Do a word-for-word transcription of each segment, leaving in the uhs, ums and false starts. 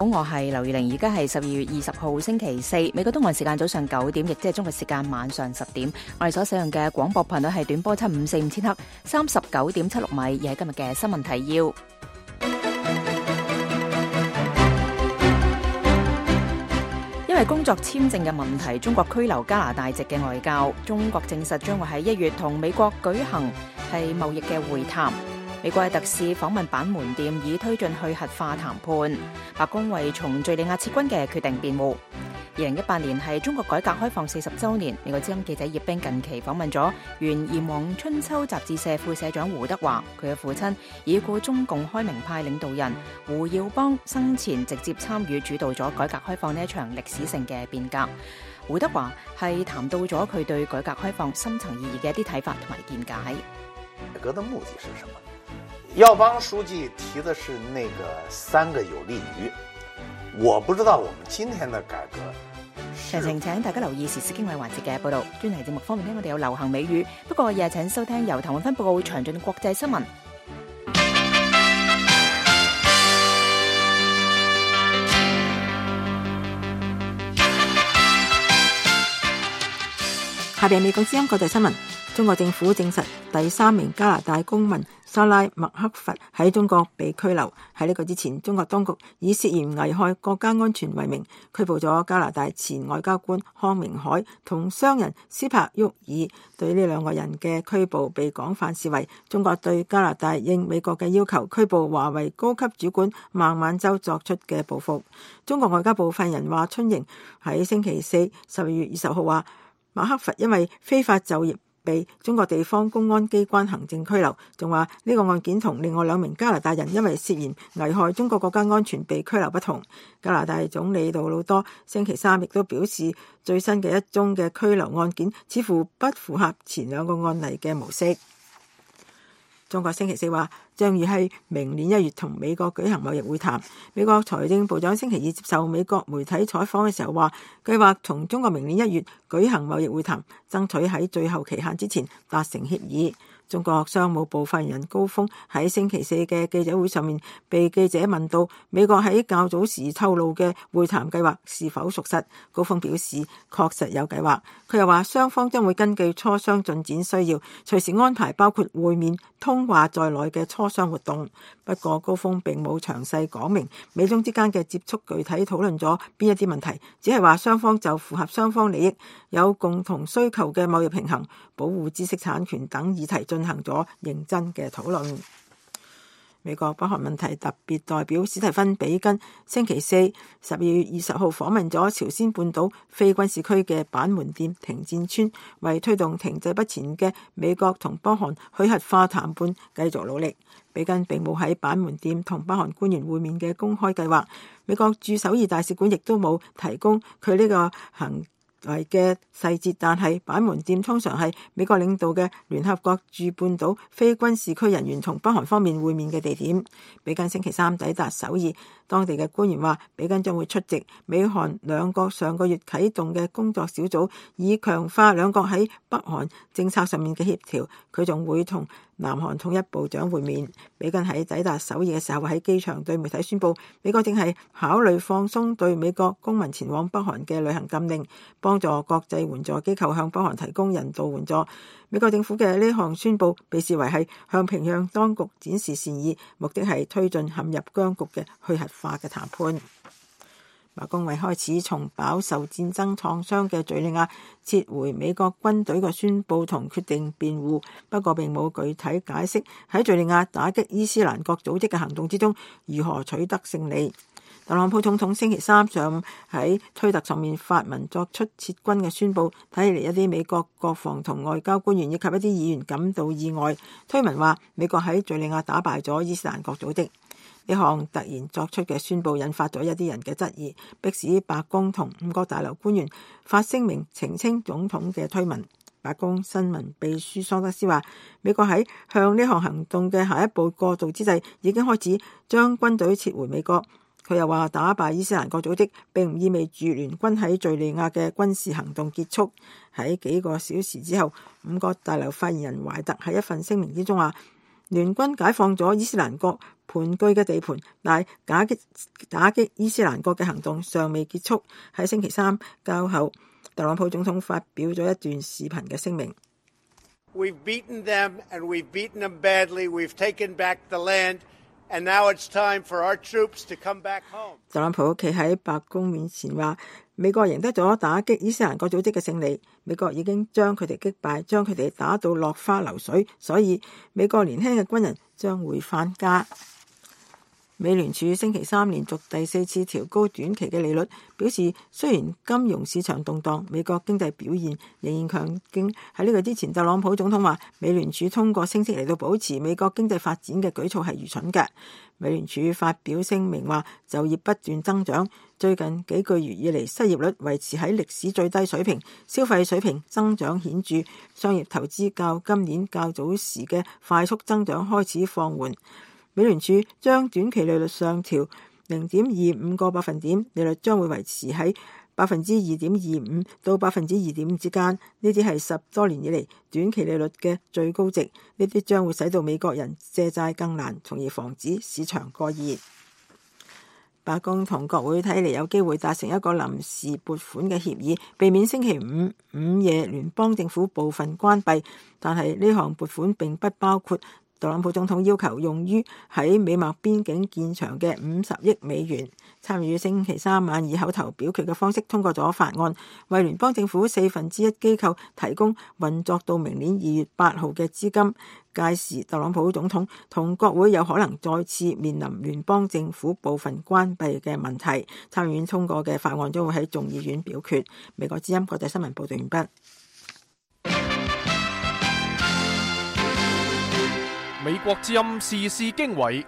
好，我係劉如玲，而家係十二月二十號星期四，美國東岸時間早上九點，亦即係中國時間晚上十點。我哋所使用嘅廣播頻率係短波七五四五千赫，三十九點七六米，而係今日嘅新聞提要。因為工作簽證嘅問題，中國拘留加拿大籍嘅外交。中國證實將會喺一月同美國舉行係貿易嘅會談。美國嘅特使訪問板門店，以推進去核化談判。白宮為從敘利亞撤軍嘅決定辯護。二零一八年係中國改革開放四十週年，美國資深記者葉冰近期訪問咗原《炎黃春秋》雜誌社副社長胡德華，佢嘅父親已故中共開明派領導人胡耀邦生前直接參與主導咗改革開放呢一場歷史性嘅變革。胡德華係談到咗佢對改革開放深層意義嘅一啲睇法同埋見解。 改革的目的是什麼？耀邦書記提的是那個三個有利於，我不知道我們今天的改革。 詳情請大家留意時事經緯環節嘅報道。專題節目方面呢，我哋有流行美語，不過日日請收聽由譚永芬報告詳盡國際新聞。 下邊美國之音國際新聞。中國政府證實第三名加拿大公民莎拉麥克佛喺中國被拘留。喺呢個之前，中國當局以涉嫌危害國家安全為名拘捕咗加拿大前外交官康明凱同商人斯帕沃爾。對呢兩個人嘅拘捕被廣泛視為中國對加拿大應美國嘅要求拘捕華為高級主管孟晚舟作出嘅報復。中國外交部發言人華春瑩喺星期四十二月二十號話，麥克佛因為非法就業被中國地方公安機關行政拘留，仲話呢個案件同另外兩名加拿大人因為涉嫌危害中國國家安全被拘留不同。加拿大總理杜魯多星期三亦都表示，最新嘅一宗嘅拘留案件似乎不符合前兩個案例嘅模式。中國星期四話將於喺明年一月同美國舉行貿易會談。美國財政部長星期二接受美國媒體採訪嘅時候話，計劃同中國明年一月舉行貿易會談，爭取喺最後期限之前達成協議。中國商務部發言人高峰喺星期四嘅記者會上面被記者問到美國喺較早時透露嘅會談計劃是否屬實，高峰表示確實有計劃。佢又話雙方將會根據磋商進展需要，隨時安排包括會面、通話在內嘅磋商活動。不過高峰並冇詳細講明美中之間嘅接觸具體討論咗邊一啲問題，只係話雙方就符合雙方利益、有共同需求嘅貿易平衡、保護知識產權等議題進行咗認真嘅討論。美國北韓問題特別代表史蒂芬比根星期四十二月二十號訪問咗朝鮮半島非軍事區嘅板門店停戰村，為推動停滯不前嘅美國同北韓去核化談判繼續努力。比根並冇喺板門店同北韓官員會面嘅公開計劃，美國駐首爾大使館亦都冇提供佢呢個行為嘅細節，但係板門店通常係美國領導嘅聯合國駐半島非軍事區人員同北韓方面會面嘅地點。比根星期三抵達首爾，當地嘅官員話，比根將會出席美韓兩國上個月啟動嘅工作小組，以強化兩國喺北韓政策上面嘅協調。佢仲會同南韓統一部長會面。比根喺抵達首爾嘅時候喺機場對媒體宣布，美國正係考慮放鬆對美國公民前往北韓嘅旅行禁令，幫助國際援助機構向北韓提供人道援助。美國政府嘅呢項宣布被視為係向平壤當局展示善意，目的係推進陷入僵局嘅去核化嘅談判。白宮為開始從飽受戰爭創傷嘅敘利亞撤回美國軍隊嘅宣布同決定辯護，不過並冇具體解釋喺敘利亞打擊伊斯蘭國組織嘅行動之中如何取得勝利。特朗普總統星期三上午喺推特上面發文作出撤軍嘅宣布，睇起嚟一啲美國國防同外交官員以及一啲議員感到意外。推文話美國喺敘利亞打敗咗伊斯蘭國組織。呢項突然作出嘅宣布引發咗一啲人嘅質疑，迫使白宮同五角大樓官員發聲明澄清總統嘅推文。白宮新聞秘書桑德斯話，美國喺向呢項行動嘅下一步過渡之際，已經開始將軍隊撤回美國。佢又話，打敗伊斯蘭國組織並唔意味住聯軍喺敘利亞嘅軍事行動結束。喺幾個小時之後，五角大樓發言人懷特喺一份聲明之中話，聯軍解放咗伊斯蘭國盤踞嘅地盤，但打擊打擊伊斯蘭國嘅行動尚未結束。喺星期三較後，特朗普總統發表咗一段視頻嘅聲明。 We've beaten them and we've beaten them badly. We've taken back the land and now it's time for our troops to come back home. 特朗普企喺白宮面前話，美國贏得咗打擊伊斯蘭國組織嘅勝利，美國已經將佢哋擊敗，將佢哋打到落花流水，所以美國年輕嘅軍人將會返家。美聯儲星期三連續第四次調高短期嘅利率，表示雖然金融市場動盪，美國經濟表現仍然強勁。喺呢個之前，特朗普總統話美聯儲通過升息嚟到保持美國經濟發展嘅舉措係愚蠢嘅。美聯儲發表聲明話就業不斷增長，最近幾個月以嚟失業率維持喺歷史最低水平，消費水平增長顯著，商業投資較今年較早時嘅快速增長開始放緩。美聯儲將短期利率上調零點二五個百分點，利率將會維持喺百分之二點二五到百分之二點五之間。呢啲係十多年以嚟短期利率嘅最高值，呢啲將會使到美國人借債更難，從而防止市場過熱。白宮同國會睇嚟有機會達成一個臨時撥款嘅協議，避免星期五午夜聯邦政府部分關閉，但係呢項撥款並不包括特朗普總統要求用於喺美墨邊境建牆嘅五十億美元。參與星期三晚以口頭表決嘅方式通過咗法案，為聯邦政府四分之一機構提供運作到明年二月八號嘅資金。屆時特朗普總統同國會有可能再次面臨聯邦政府部分關閉嘅問題。參議院通過嘅法案將會喺眾議院表決。美國之音國際新聞報道完畢。 美國之音時事經緯，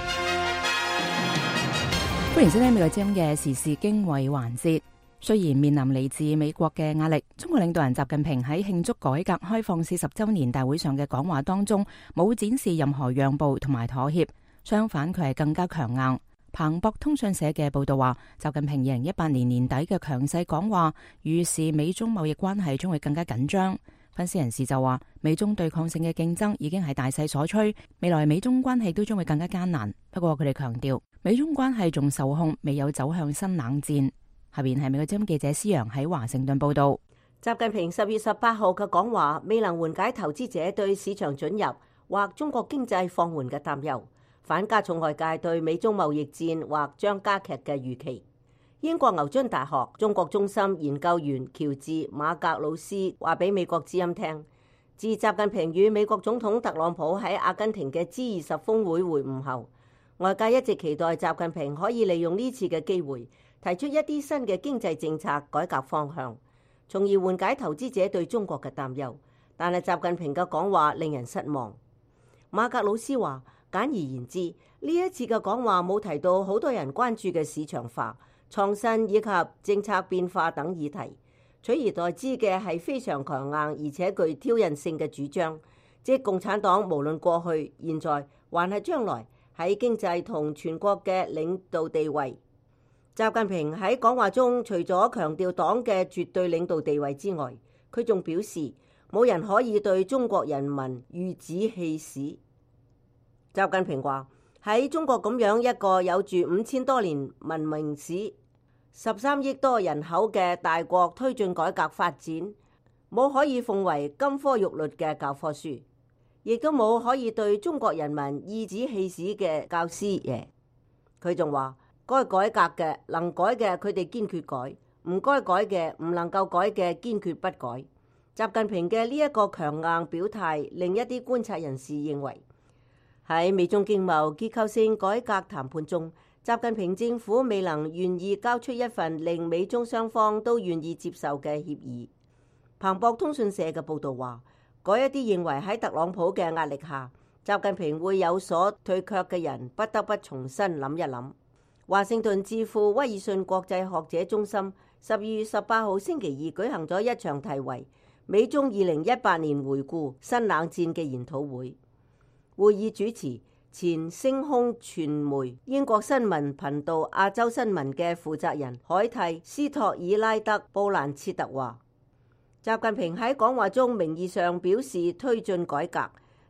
歡迎收聽美國之音嘅時事經緯環節。雖然面臨嚟自美國嘅壓力，中國領導人習近平喺慶祝改革開放四十週年大會上嘅講話當中，冇展示任何讓步同埋妥協，相反佢係更加強硬。彭博通訊社嘅報道話，習近平二零一八年年底嘅強勢講話，預示美中貿易關係將會更加緊張。分析人士就話，美中對抗性嘅競爭已經係大勢所趨，未來美中關係都將會更加艱難。不過佢哋強調，美中關係仲受控，未有走向新冷戰。下邊係美國之音記者施洋喺華盛頓報道。 習近平十月十八號嘅講話未能緩解投資者對市場准入或中國經濟放緩嘅擔憂，反加重外界對美中貿易戰或將加劇嘅預期。英國牛津大學中國中心研究員喬治馬格魯斯話俾美國之音聽，自習近平與美國總統特朗普喺阿根廷嘅 G 二十峰會會晤後，外界一直期待習近平可以利用呢次嘅機會提出一啲新嘅經濟政策改革方向，從而緩解投資者對中國嘅擔憂。但係習近平嘅講話令人失望。馬格魯斯話，簡而言之，呢一次嘅講話冇提到好多人關注嘅市場化、創新以及政策變化等議題，取而代之嘅係非常強硬而且具挑釁性嘅主張，即共產黨無論過去、現在還係將來喺經濟同全國嘅領導地位。習近平喺講話中除咗強調黨嘅絕對領導地位之外，佢仲表示冇人可以對中國人民馭指氣使。習近平話，喺中國咁樣一個有住五千多年文明史、十三億多人口嘅大國推進改革發展，冇可以奉為金科玉律嘅教科書，亦都冇可以對中國人民馭指氣使嘅教師爺。佢仲話，該改革嘅能改嘅佢哋堅決改，唔該改嘅唔能夠改嘅堅決不改。習近平嘅呢一個強硬表態，令一啲觀察人士認為，喺美中經貿結構性改革談判中，習近平政府未能願意交出一份令美中雙方都願意接受嘅協議。彭博通訊社嘅報導話，嗰一啲認為喺特朗普嘅壓力下，習近平會有所退卻嘅人，不得不重新諗一諗。華盛頓智庫威爾遜國際學者中心十二月十八號星期二舉行咗一場題為《美中二零一八年回顧新冷戰》嘅研討會。會議主持前星空傳媒英國新聞頻道亞洲新聞嘅負責人海蒂斯托爾拉德布蘭切特話，習近平喺講話中名義上表示推進改革，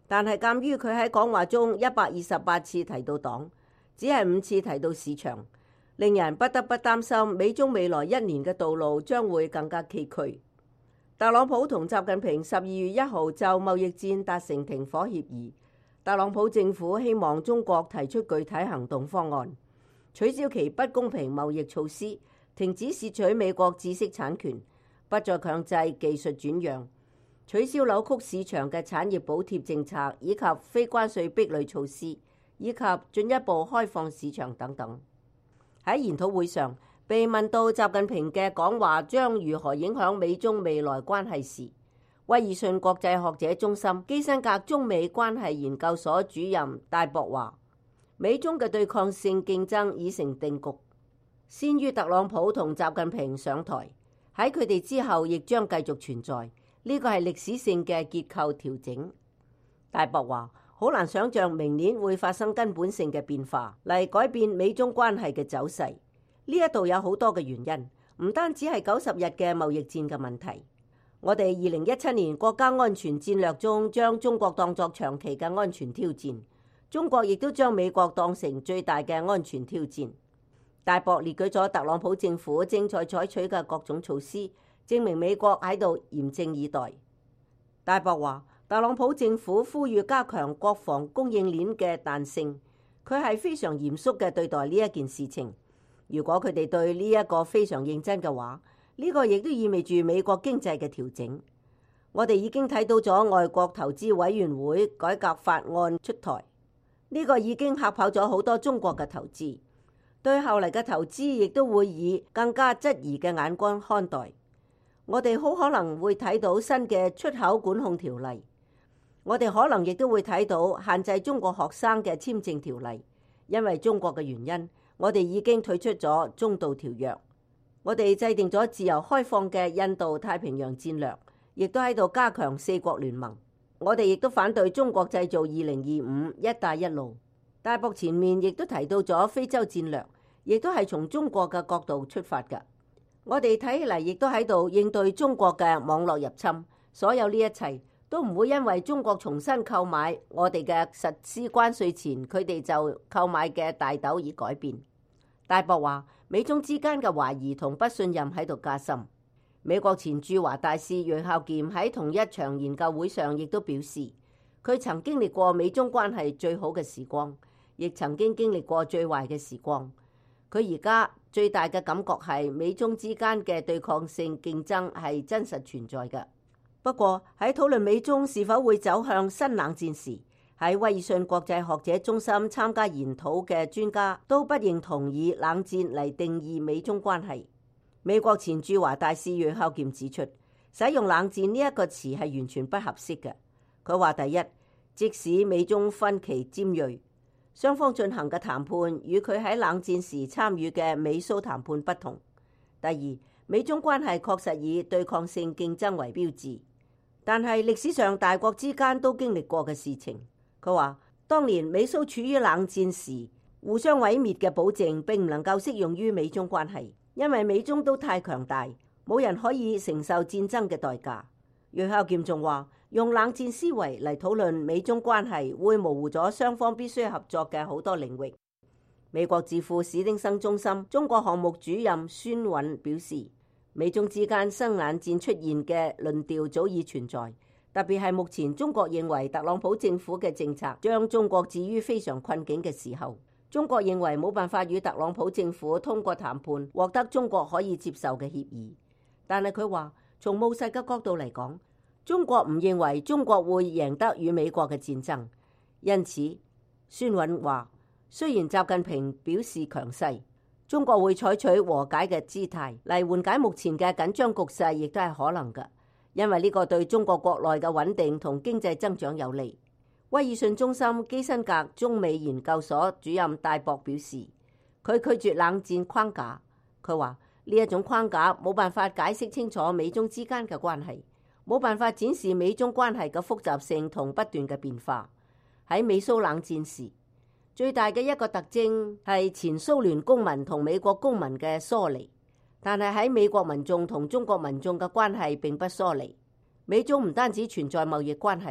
但係鑑於佢喺講話中一百二十八次提到黨，只係五次提到市場，令人不得不擔心美中未來一年嘅道路將會更加崎嶇。特朗普同習近平十二月一號就貿易戰達成停火協議。特朗普政府希望中國提出具體行動方案，取消其不公平貿易措施，停止竊取美國知識產權，不再強制技術轉讓，取消扭曲市場嘅產業補貼政策，以及非關稅壁壘措施，以及進一步開放市場等等。喺研討會上，被問到習近平嘅講話將如何影響美中未來關係時，威爾遜國際學者中心基辛格中美關係研究所主任戴博話：美中嘅對抗性競爭已成定局，先於特朗普同習近平上台，喺佢哋之後亦將繼續存在。呢個係歷史性嘅結構調整。戴博話：好難想像明年會發生根本性嘅變化嚟改變美中關係嘅走勢。呢一度有好多嘅原因，唔單止係九十日嘅貿易戰嘅問題。我哋二零一七年國家安全戰略中將中國當作長期嘅安全挑戰，中國亦都將美國當成最大嘅安全挑戰。戴博列舉咗特朗普政府正在採取嘅各種措施，證明美國喺度嚴陣以待。戴博話：特朗普政府呼籲加強國防供應鏈嘅彈性，佢係非常嚴肅嘅對待呢一件事情。如果佢哋對呢一個非常認真嘅話，呢個亦都意味住美國經濟嘅調整。我哋已經睇到咗外國投資委員會改革法案出台，呢個已經嚇跑咗好多中國嘅投資，對後嚟嘅投資亦都會以更加質疑嘅眼光看待。我哋好可能會睇到新嘅出口管控條例，我哋可能亦都會睇到限制中國學生嘅簽證條例。因為中國嘅原因，我哋已經退出咗中導條約。我哋制定咗自由開放嘅印度太平洋戰略，亦都喺度加強四國聯盟。我哋亦都反對中國製造二零二五一帶一路。戴博前面亦都提到咗非洲戰略，亦都係從中國嘅角度出發嘅。我哋睇起嚟亦都喺度應對中國嘅網絡入侵。所有呢一切都唔會因為中國重新購買我哋嘅實施關稅前佢哋就購買嘅大豆而改變。戴博話：美中之間嘅懷疑同不信任喺度加深。美國前駐華大使楊孝儉喺同一場研究會上亦都表示，佢曾經歷過美中關係最好嘅時光，亦曾經經歷過最壞嘅時光。佢而家最大嘅感覺係美中之間嘅對抗性競爭係真實存在嘅。不過喺討論美中是否會走向新冷戰時，喺威爾遜國際學者中心參加研討嘅專家都不認同以冷戰嚟定義美中關係。美國前駐華大使楊孝儉指出，使用冷戰呢一個詞係完全不合適嘅。佢話：第一，即使美中分歧尖銳，雙方進行嘅談判與佢喺冷戰時參與嘅美蘇談判不同；第二，美中關係確實以對抗性競爭為標誌，但係歷史上大國之間都經歷過嘅事情。佢話：當年美蘇處於冷戰時，互相毀滅嘅保證並唔能夠適用於美中關係，因為美中都太強大，冇人可以承受戰爭嘅代價。楊孝儉仲話：用冷戰思維嚟討論美中關係，會模糊咗雙方必須合作嘅好多領域。美國智庫史丁生中心中國項目主任孫韻表示，美中之間新冷戰出現嘅論調早已存在。特別係目前中國認為特朗普政府嘅政策將中國置於非常困境嘅時候，中國認為冇辦法與特朗普政府通過談判獲得中國可以接受嘅協議。但係佢話，從務實嘅角度嚟講，中國唔認為中國會贏得與美國嘅戰爭。因此，孫韻話，雖然習近平表示強勢，中國會採取和解嘅姿態嚟緩解目前嘅緊張局勢，亦都係可能嘅。因為呢個對中國國內嘅穩定同經濟增長有利。威爾遜中心基辛格中美研究所主任戴博表示，佢拒絕冷戰框架。佢話呢一種框架冇辦法解釋清楚美中之間嘅關係，冇辦法展示美中關係嘅複雜性同不斷嘅變化。喺美蘇冷戰時，最大嘅一個特徵係前蘇聯公民同美國公民嘅疏離。但係喺美國民眾同中國民眾嘅關係並不疏離。美中唔單止存在貿易關係，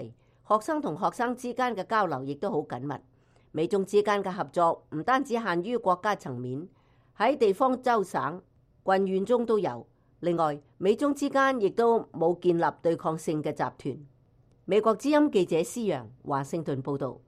學生同學生之間嘅交流亦都好緊密。美中之間嘅合作唔單止限於國家層面，喺地方州省、郡縣中都有。另外，美中之間亦都冇建立對抗性嘅集團。美國之音記者施陽華盛頓報導。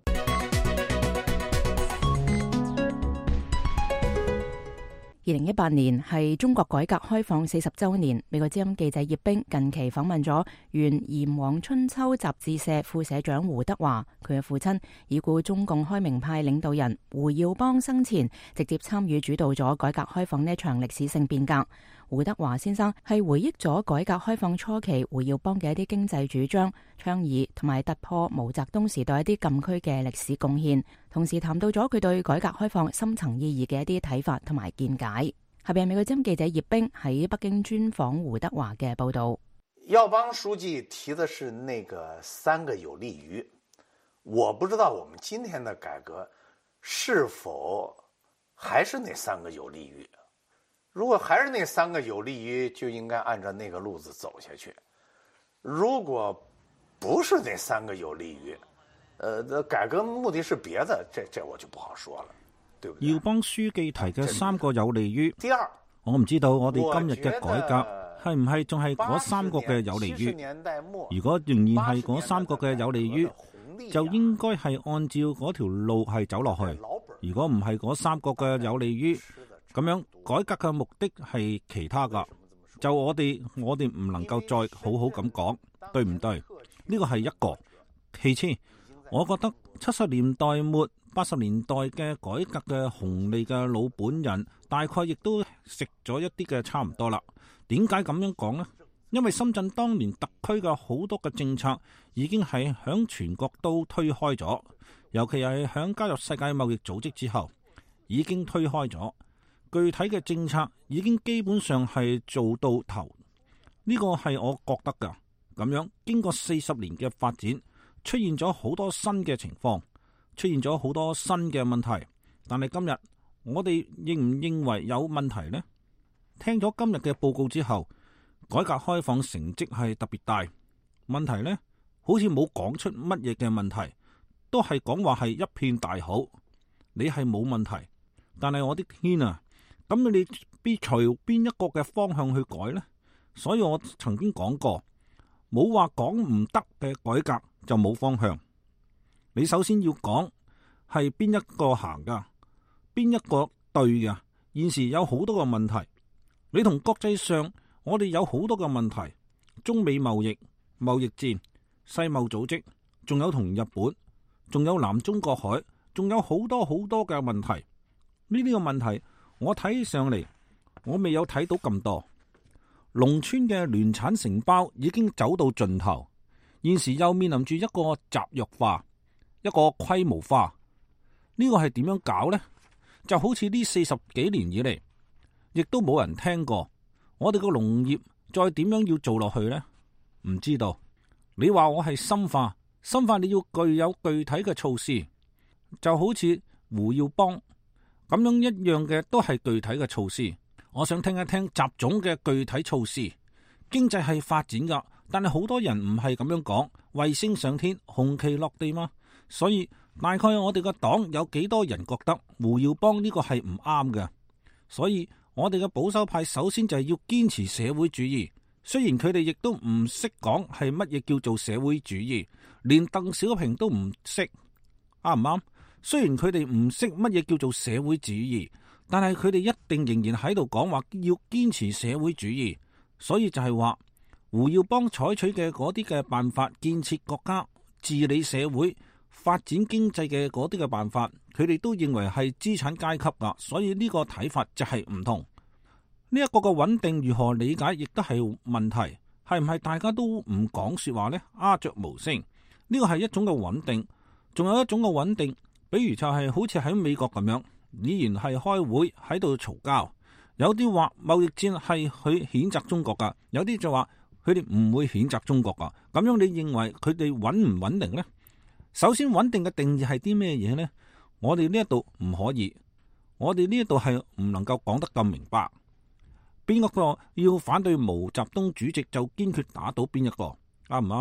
二零一八年係中國改革開放四十週年，美國之音記者葉冰近期訪問咗原《炎黃春秋》雜誌社副社長胡德華，佢嘅父親已故中共開明派領導人胡耀邦生前直接參與主導咗改革開放呢一場歷史性變革。胡德華先生係回憶咗改革開放初期胡耀邦嘅一啲經濟主張、倡議同埋突破毛澤東時代一啲禁區嘅歷史貢獻，同時談到咗佢對改革開放深層意義嘅一啲睇法同埋見解。下邊係美國之音記者葉冰喺北京專訪胡德華嘅報道。 耀邦書記提的是那個三個有利於，我不知道我們今天的改革是否還是那三個有利於。如果還是那三個有利於，就應該按照那個路子走下去。如果不是那三個有利於，呃，改革目的是別的，這這我就不好說了，對不對？ 耀邦書記提嘅三個有利於， 第二， 我唔知道我哋今日嘅改革係唔係仲係嗰三個嘅有利於。如果仍然係嗰三個嘅有利於，就應該係按照嗰條路係走落去。如果唔係嗰三個嘅有利於，咁樣改革嘅目的係其他噶，就我哋我哋唔能夠再好好咁講，對唔對？呢個係一個。其次，我覺得七十年代末八十年代嘅改革嘅紅利嘅老本人，大概亦都食咗一啲嘅差唔多啦。點解咁樣講呢？因為深圳當年特區嘅好多嘅政策已經係響全國都推開咗，尤其係響加入世界貿易組織之後，已經推開咗。具體嘅政策已經基本上係做到頭，呢個係我覺得噶。咁樣經過四十年嘅發展，出現咗好多新嘅情況，出現咗好多新嘅問題。但係今日我哋認唔認為有問題呢？聽咗今日嘅報告之後，改革開放成績係特別大，問題呢好似冇講出乜嘢嘅問題，都係講話係一片大好。你係冇問題，但係我的天啊！咁你必隨邊一個嘅方向去改呢？所以我曾經講過，冇話講唔得嘅改革就冇方向。你首先要講係邊一個行噶，邊一個對噶。現時有好多個問題，你同國際上我哋有好多個問題，中美貿易、貿易戰、世貿組織，仲有同日本，仲有南中國海，仲有好多好多嘅問題。呢啲個問題。我睇上嚟，我未有睇到咁多。農村嘅聯產承包已經走到盡頭，現時又面臨住一個集約化、一個規模化。呢個係點樣搞呢？就好似呢四十幾年以嚟，亦都冇人聽過。我哋個農業再點樣要做落去呢？唔知道。你話我係深化，深化你要具有具體嘅措施，就好似胡耀邦。咁樣一樣嘅都係具體嘅措施，我想聽一聽習總嘅具體措施。經濟係發展噶，但係好多人唔係咁樣講，衛星上天，紅旗落地嘛。所以大概我哋個黨有幾多人覺得胡耀邦呢個係唔啱嘅，所以我哋嘅保守派首先就係要堅持社會主義。雖然佢哋亦都唔識講係乜嘢叫做社會主義，連鄧小平都唔識，啱唔啱？雖然佢哋唔識乜嘢叫做社會主義，但係佢哋一定仍然喺度講話要堅持社會主義。所以就係話胡耀邦採取嘅嗰啲嘅辦法，建設國家、治理社會、發展經濟嘅嗰啲嘅辦法，佢哋都認為係資產階級噶。所以呢個睇法就係唔同。呢一個嘅穩定如何理解，亦都係問題。係唔係大家都唔講說話呢？鴉雀無聲，呢個係一種嘅穩定。仲有一種嘅穩定。比如就係好似喺美國咁樣，依然係開會喺度嘈交，有啲話貿易戰係去譴責中國噶，有啲就話佢哋唔會譴責中國噶。咁樣你認為佢哋穩唔穩定呢？首先穩定嘅定義係啲咩嘢呢？我哋呢一度唔可以，我哋呢一度係唔能夠講得咁明白。邊一個要反對毛澤東主席就堅決打倒邊一個，啱唔啱？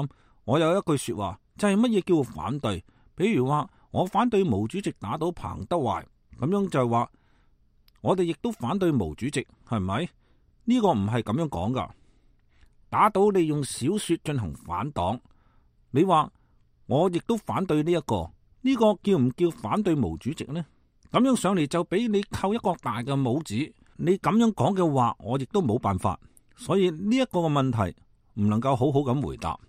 我有一句說話，就係乜嘢叫反對？比如話我反對毛主席打倒彭德懷，咁樣就係話我哋亦都反對毛主席，係咪？呢個唔係咁樣講噶。打倒利用小說進行反黨，你話我亦都反對呢一個，呢個叫唔叫反對毛主席呢？咁樣上嚟就俾你扣一個大嘅帽子，你咁樣講嘅話，我亦都冇辦法。所以呢一個嘅問題唔能夠好好咁回答。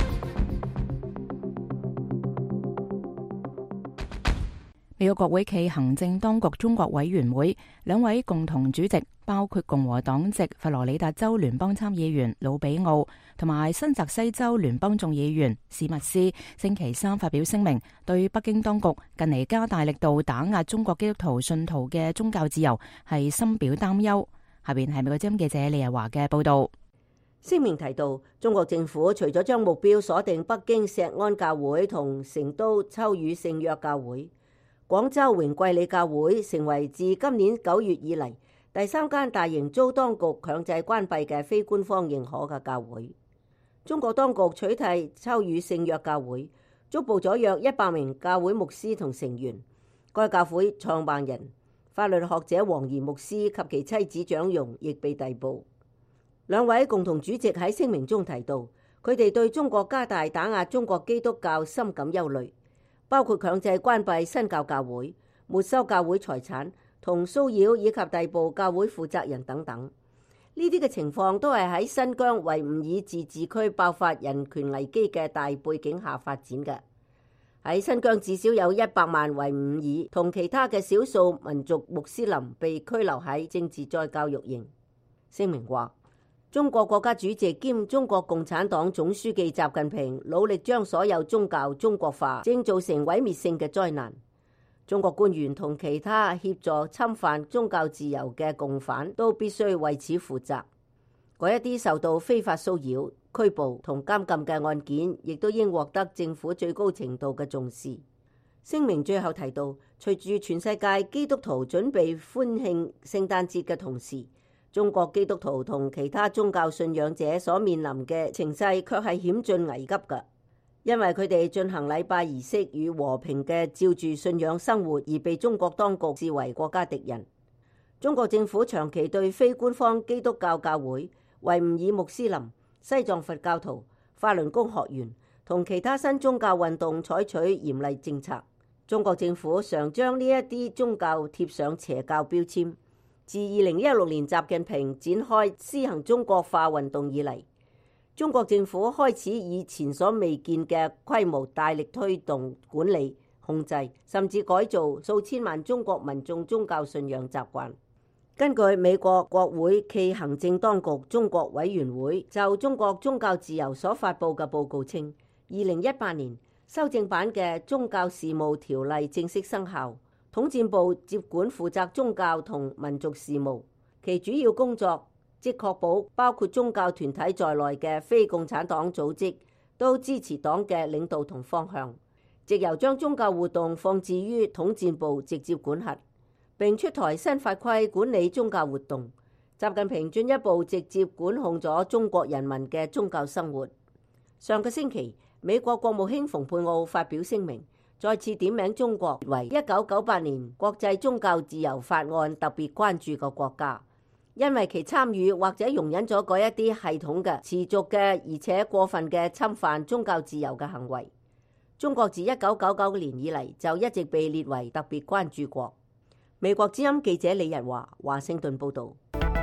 美國國會暨行政當局中國委員會兩位共同主席，包括共和黨籍佛羅里達州聯邦參議員魯比奧同埋新澤西州聯邦眾議員史密斯，星期三發表聲明，對北京當局近嚟加大力度打壓中國基督徒信徒嘅宗教自由係深表擔憂。下邊係美國之音記者李日華嘅報道。 聲明提到，中國政府除咗將目標鎖定北京錫安教會同成都秋雨聖約教會，廣州榮貴里教會成為自今年九月以嚟第三間大型遭當局強制關閉嘅非官方認可嘅教會。中國當局取締秋雨聖約教會，捉捕咗約一百名教會牧師同成員。該教會創辦人、法律學者黃賢牧師及其妻子蔣容亦被逮捕。兩位共同主席喺聲明中提到，佢哋對中國加大打壓中國基督教深感憂慮，包括強制關閉新教教會、沒收教會財產同騷擾以及逮捕教會負責人等等。呢啲嘅情況都係喺新疆維吾爾自治區爆發人權危機嘅大背景下發展嘅。喺新疆至少有一百萬維吾爾同其他嘅少數民族穆斯林被拘留喺政治再教育營。聲明話，中國國家主席兼中國共產黨總書記習近平努力將所有宗教中國化，正造成毀滅性嘅災難。中國官員同其他協助侵犯宗教自由嘅共犯都必須為此負責。嗰一啲受到非法騷擾、拘捕同監禁嘅案件，亦都應獲得政府最高程度嘅重視。聲明最後提到，隨住全世界基督徒準備歡慶聖誕節嘅同時，中國基督徒同其他宗教信仰者所面臨嘅情勢卻係險峻危急㗎，因為佢哋進行禮拜儀式與和平嘅照住信仰生活，而被中國當局視為國家敵人。中國政府長期對非官方基督教教會、維吾爾穆斯林、西藏佛教徒、法輪功學員同其他新宗教運動採取嚴厲政策。中國政府常將呢一啲宗教貼上邪教標籤。自二零一六年習近平展開施行中國化運動以嚟，中國政府開始以前所未見嘅規模大力推動管理、控制，甚至改造數千萬中國民眾宗教信仰習慣。根據美國國會暨行政當局中國委員會就中國宗教自由所發佈嘅報告稱，二零一八年修正版嘅宗教事務條例正式生效。統戰部接管負責宗教同民族事務，其主要工作即確保包括宗教團體在內嘅非共產黨組織都支持黨嘅領導同方向，藉由將宗教活動放置於統戰部直接管轄，並出台新法規管理宗教活動。習近平進一步直接管控咗中國人民嘅宗教生活。上個星期，美國國務卿蓬佩奧發表聲明，再次點名中國為一九九八年國際宗教自由法案特別關注嘅國家，因為其參與或者容忍咗嗰一啲系統嘅、持續嘅而且過分嘅侵犯宗教自由嘅行為。中國自一九九九年以嚟就一直被列為特別關注國。美國之音記者李日華華盛頓報道。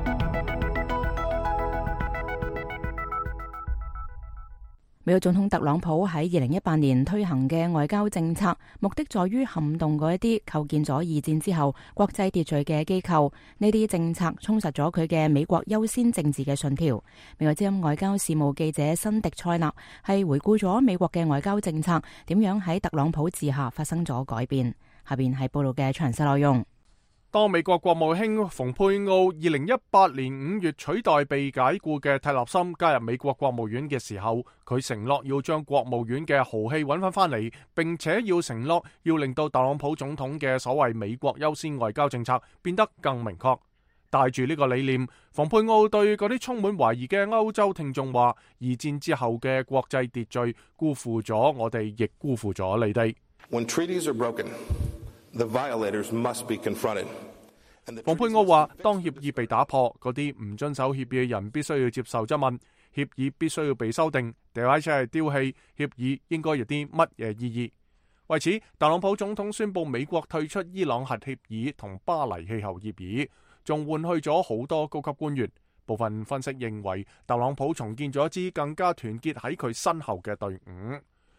美國總統特朗普喺二零一八年推行嘅外交政策，目的在於撼動嗰一啲構建咗二戰之後國際秩序嘅機構。呢啲政策充實咗佢嘅美國優先政治嘅信條。美國之音外交事務記者辛迪塞納係回顧咗美國嘅外交政策點樣喺特朗普治下發生咗改變。下邊係報道嘅詳細內容。 當美國國務卿蓬佩奧二零一八年五月取代被解雇嘅蒂勒森加入美國國務院嘅時候，佢承諾要將國務院嘅豪氣揾翻翻嚟，並且要承諾要令到特朗普總統嘅所謂美國優先外交政策變得更明確。 帶住呢個理念，蓬佩奧對嗰啲充滿懷疑嘅歐洲聽眾話：二戰之後嘅國際秩序辜負咗我哋，亦辜負咗你哋。 When treaties are broken, the violators must be confronted. 蓬佩奧話：當協議被打破，嗰啲唔遵守協議嘅人必須要接受質問，協議必須要被修訂，掉喺車係丟棄，協議應該有啲乜嘢意義？為此，特朗普總統宣布美國退出伊朗核協議同巴黎氣候協議，仲換去咗好多高級官員。部分分析認為，特朗普重建咗一支更加團結喺佢身後嘅隊伍。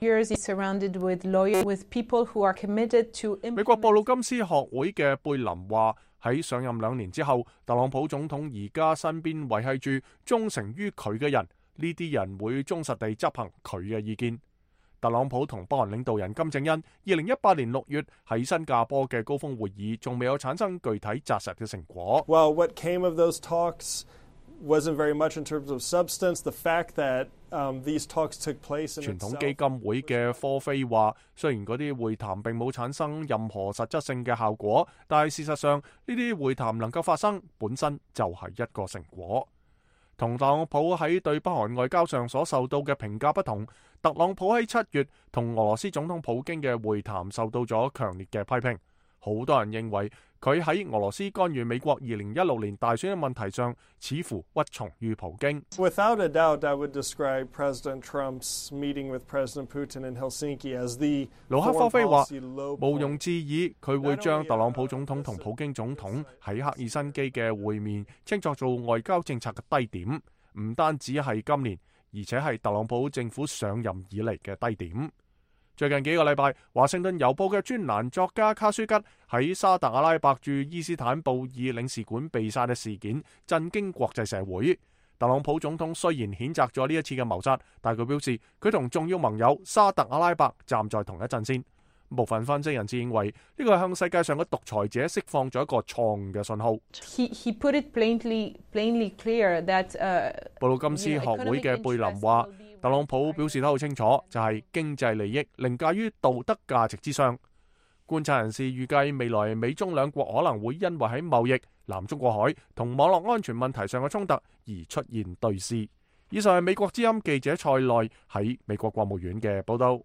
美國布魯金斯學會嘅貝林話：喺上任兩年之後，特朗普總統而家身邊維繫住忠誠於佢嘅人，呢啲人會忠實地執行佢嘅意見。特朗普同北韓領導人金正恩二零一八年六月喺新加坡嘅高峰會議，仲未有產生具體紮實嘅成果。 Well, what came of those talks wasn't very much in terms of substance. The fact that um, these talks took place in itself. 傳統基金會嘅科菲話，雖然嗰啲會談並冇產生任何實質性嘅效果，但係事實上呢啲會談能夠發生，本身就係一個成果。同特朗普喺對北韓外交上所受到嘅評價不同，特朗普喺七月同俄羅斯總統普京嘅會談受到咗強烈嘅批評。好多人認為佢喺俄羅斯干預美國二零一六年大選嘅問題上，似乎屈從於普京。 Without a doubt, I would describe President Trump's meeting with President Putin in Helsinki as the 盧克科菲話， low 毋庸置疑，佢會將特朗普總統同普京總統喺赫爾辛基嘅會面稱作做外交政策嘅低點，唔單止係今年，而且係特朗普政府上任以嚟嘅低點。最近幾個禮拜，華盛頓郵報嘅專欄作家卡舒吉喺沙特阿拉伯駐伊斯坦布爾領事館被殺嘅事件震驚國際社會。特朗普總統雖然譴責咗呢一次嘅謀殺，但佢表示佢同重要盟友沙特阿拉伯站在同一陣線。部分分析人士認為呢個係向世界上嘅獨裁者釋放咗一個錯誤嘅信號。 He, he put it plainly, plainly clear that, uh, 布魯金斯學會嘅貝林話，特朗普表示得好清楚，就係經濟利益凌駕於道德價值之上。觀察人士預計未來美中兩國可能會因為喺貿易、南中國海同網絡安全問題上嘅衝突而出現對峙。以上係美國之音記者蔡內喺美國國務院嘅報道。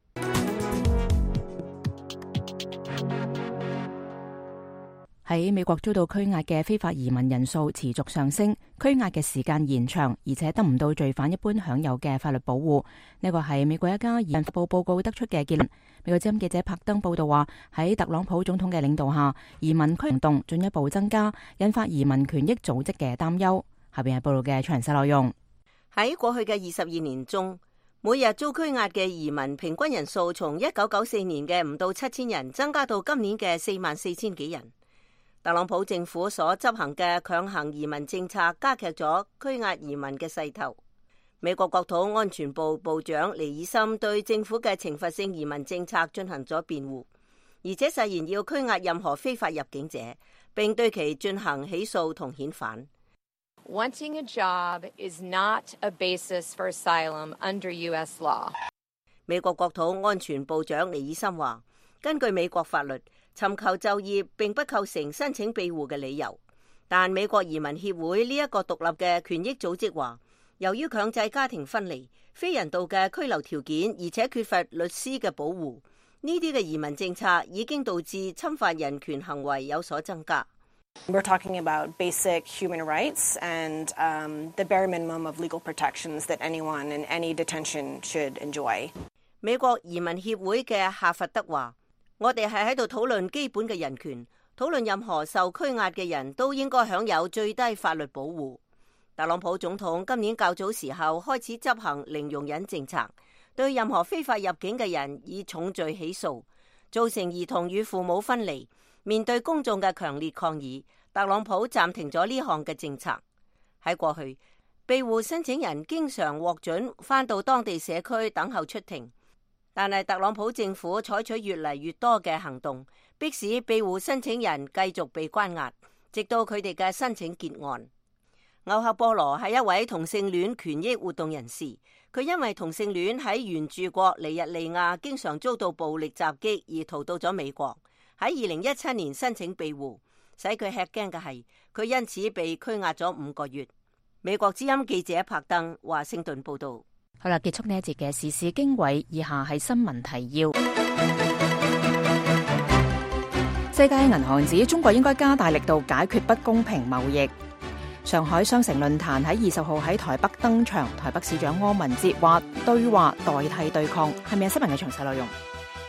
喺美國遭到拘押嘅非法移民人數持續上升，拘押嘅時間延長，而且得唔到罪犯一般享有嘅法律保護。呢個係美國一家移民發佈報告得出嘅結論。美國之音記者柏登報道話，喺特朗普總統嘅領導下，移民拘行動進一步增加，引發移民權益組織嘅擔憂。下邊係報道嘅詳細內容。 喺過去嘅二十二年中，每日遭拘押嘅移民平均人數從一九九四年嘅唔到七千人，增加到今年嘅四萬四千幾人。特朗普政府所執行嘅強行移民政策加劇咗拘押移民嘅勢頭。美國國土安全部部長尼爾森對政府嘅懲罰性移民政策進行咗辯護，而且誓言要拘押任何非法入境者，並對其進行起訴同遣返。 Wanting a job is not a basis for asylum under U S law. 美國國土安全部長尼爾森話，根據美國法律，尋求就業並不構成申請庇護嘅理由，但美國移民協會呢一個獨立嘅權益組織話，由於強制家庭分離、非人道嘅拘留條件，而且缺乏律師嘅保護，呢啲嘅移民政策已經導致侵犯人權行為有所增加。 We're talking about basic human rights and um, the bare minimum of legal protections that anyone in any detention should enjoy. 美國移民協會嘅夏佛德話，我哋係喺度討論基本嘅人權，討論任何受拘押嘅人都應該享有最低法律保護。特朗普總統今年較早時候開始執行零容忍政策，對任何非法入境嘅人以重罪起訴，造成兒童與父母分離。面對公眾嘅強烈抗議，特朗普暫停咗呢項嘅政策。喺過去，庇護申請人經常獲准返到當地社區等候出庭。但係特朗普政府採取越嚟越多嘅行動，迫使庇護申請人繼續被關押，直到佢哋嘅申請結案。歐克波羅係一位同性戀權益活動人士，佢因為同性戀喺原住國尼日利亞經常遭到暴力襲擊而逃到咗美國，喺二零一七年申請庇護， 使佢吃驚嘅係，佢因此被拘押咗五個月。美國之音記者柏登華盛頓報道。 好啦，結束呢一節嘅時事經緯，以下係新聞提要。世界銀行指中國應該加大力度解決不公平貿易。上海雙城論壇喺二十號喺台北登場，台北市長柯文哲話對話代替對抗，係咪有新聞嘅詳細內容？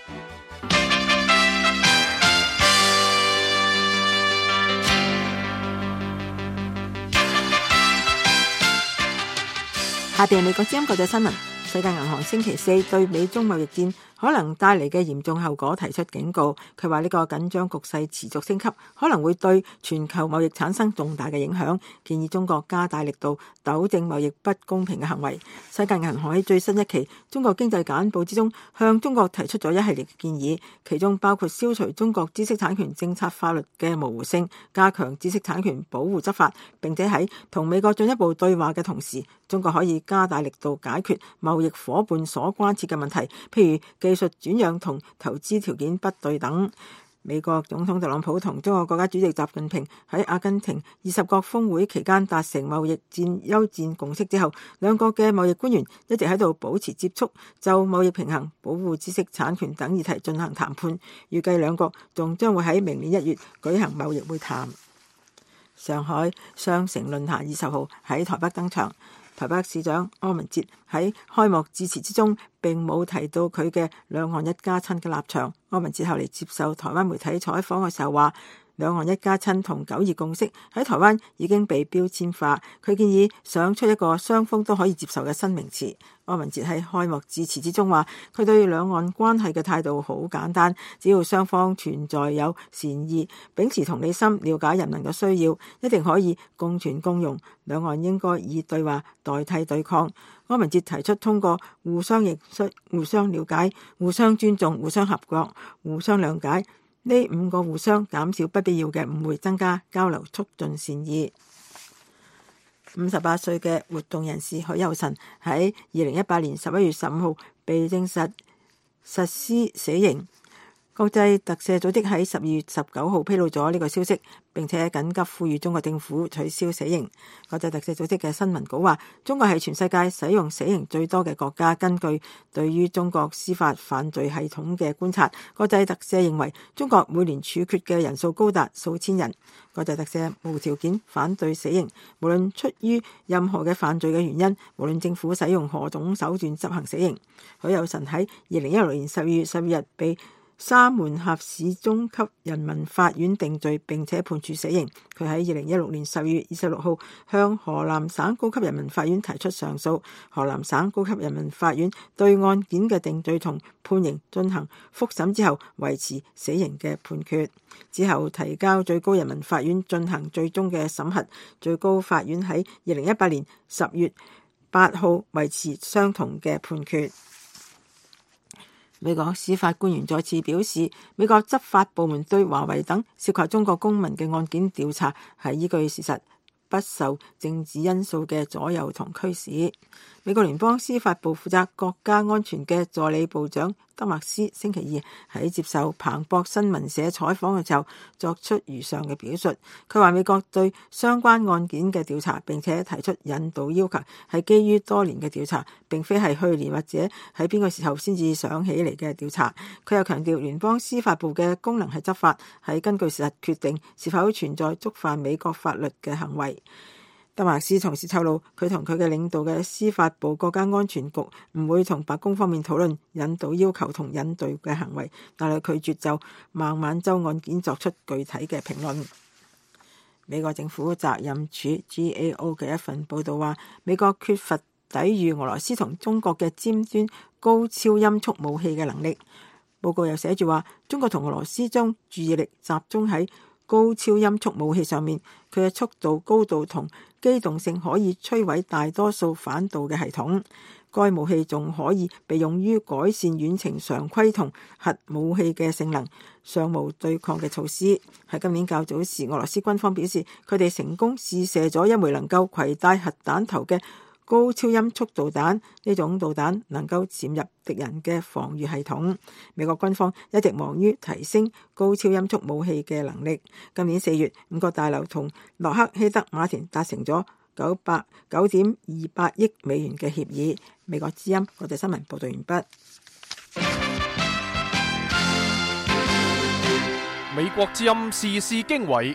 下邊美國之音國際新聞。世界銀行星期四對美中貿易戰可能帶嚟嘅嚴重後果提出警告。佢話呢個緊張局勢持續升級，可能會對全球貿易產生重大嘅影響，建議中國加大力度糾正貿易不公平嘅行為。世界銀行喺最新一期中國經濟簡報之中，向中國提出咗一系列嘅建議，其中包括消除中國知識產權政策法律嘅模糊性，加強知識產權保護執法，並且喺同美國進一步對話嘅同時，中國可以加大力度解決貿易夥伴所關切嘅問題，譬如技術轉讓同投資條件不對等。美國總統特朗普同中國國家主席習近平喺阿根廷二十國峰會期間達成貿易戰休戰共識之後，兩國嘅貿易官員一直喺度保持接觸，就貿易平衡、保護知識產權等議題進行談判。預計兩國仲將會喺明年一月舉行貿易會談。上海雙城論壇二十號喺台北登場。台北市長柯文哲喺開幕致辭之中並冇提到佢嘅兩岸一家親嘅立場。柯文哲後嚟接受台灣媒體採訪嘅時候話，兩岸一家親同九二共識喺台灣已經被標籤化，佢建議想出一個雙方都可以接受嘅新名詞。柯文哲喺開幕致辭之中話，佢對兩岸關係嘅態度好簡單，只要雙方存在有善意，秉持同理心，了解人民嘅需要，一定可以共存共榮。兩岸應該以對話代替對抗。柯文哲提出通過互相認識、互相了解、互相尊重、互相合作、互相諒解呢五個互相，減少不必要嘅誤會，增加交流，促進善意。五十八歲嘅活動人士許佑臣喺二零一八年十一月十五號被證實實施死刑。國際特赦組織喺十二月十九號披露咗呢個消息，並且緊急呼籲中國政府取消死刑。國際特赦組織嘅新聞稿話，中國係全世界使用死刑最多嘅國家。根據對於中國司法犯罪系統嘅觀察，國際特赦認為中國每年處決嘅人數高達數千人。國際特赦無條件反對死刑，無論出於任何嘅犯罪嘅原因，無論政府使用何種手段執行死刑。許佑臣喺二零一六年十二月十二日被沙門峽市中級人民法院定罪並且判處死刑。佢喺二零一六年十二月二十六號向河南省高級人民法院提出上訴，河南省高級人民法院對案件嘅定罪同判刑進行複審之後，維持死刑嘅判決，之後提交最高人民法院進行最終嘅審核。最高法院喺二零一八年十月八號維持相同嘅判決。美國司法官員再次表示，美國執法部門對華為等涉及中國公民嘅案件調查係依據事實，不受政治因素嘅左右同驅使。美國聯邦司法部負責國家安全嘅助理部長德麥斯星期二喺接受彭博新聞社採訪嘅時候作出如上嘅表述。佢話美國對相關案件嘅調查並且提出引渡要求係基於多年嘅調查，並非係去年或者喺邊個時候先至想起嚟嘅調查。佢又強調聯邦司法部嘅功能係執法，係根據事實決定是否存在觸犯美國法律嘅行為。德麥斯同時透露，佢同佢嘅領導嘅司法部國家安全局唔會同白宮方面討論引渡要求同引渡嘅行為，但係拒絕就孟晚舟案件作出具體嘅評論。美國政府責任處 G A O 嘅一份報道話，美國缺乏抵禦俄羅斯同中國嘅尖端高超音速武器嘅能力。報告又寫住話，中國同俄羅斯將注意力集中喺高超音速武器上面，佢嘅速度、高度同機動性可以摧毀大多數反導嘅系統。該武器仲可以被用於改善遠程常規同核武器嘅性能，尚無對抗嘅措施。喺今年較早時，俄羅斯軍方表示，佢哋成功試射咗一枚能夠攜帶核彈頭嘅高超音速導彈，呢種導彈能夠潛入敵人嘅防禦系統。美國軍方一直忙於提升高超音速武器嘅能力。今年四月，五角大樓同洛克希德馬田達成咗九百九點二八億美元嘅協議。美國之音國際新聞報道完畢。 美國之音時事經緯，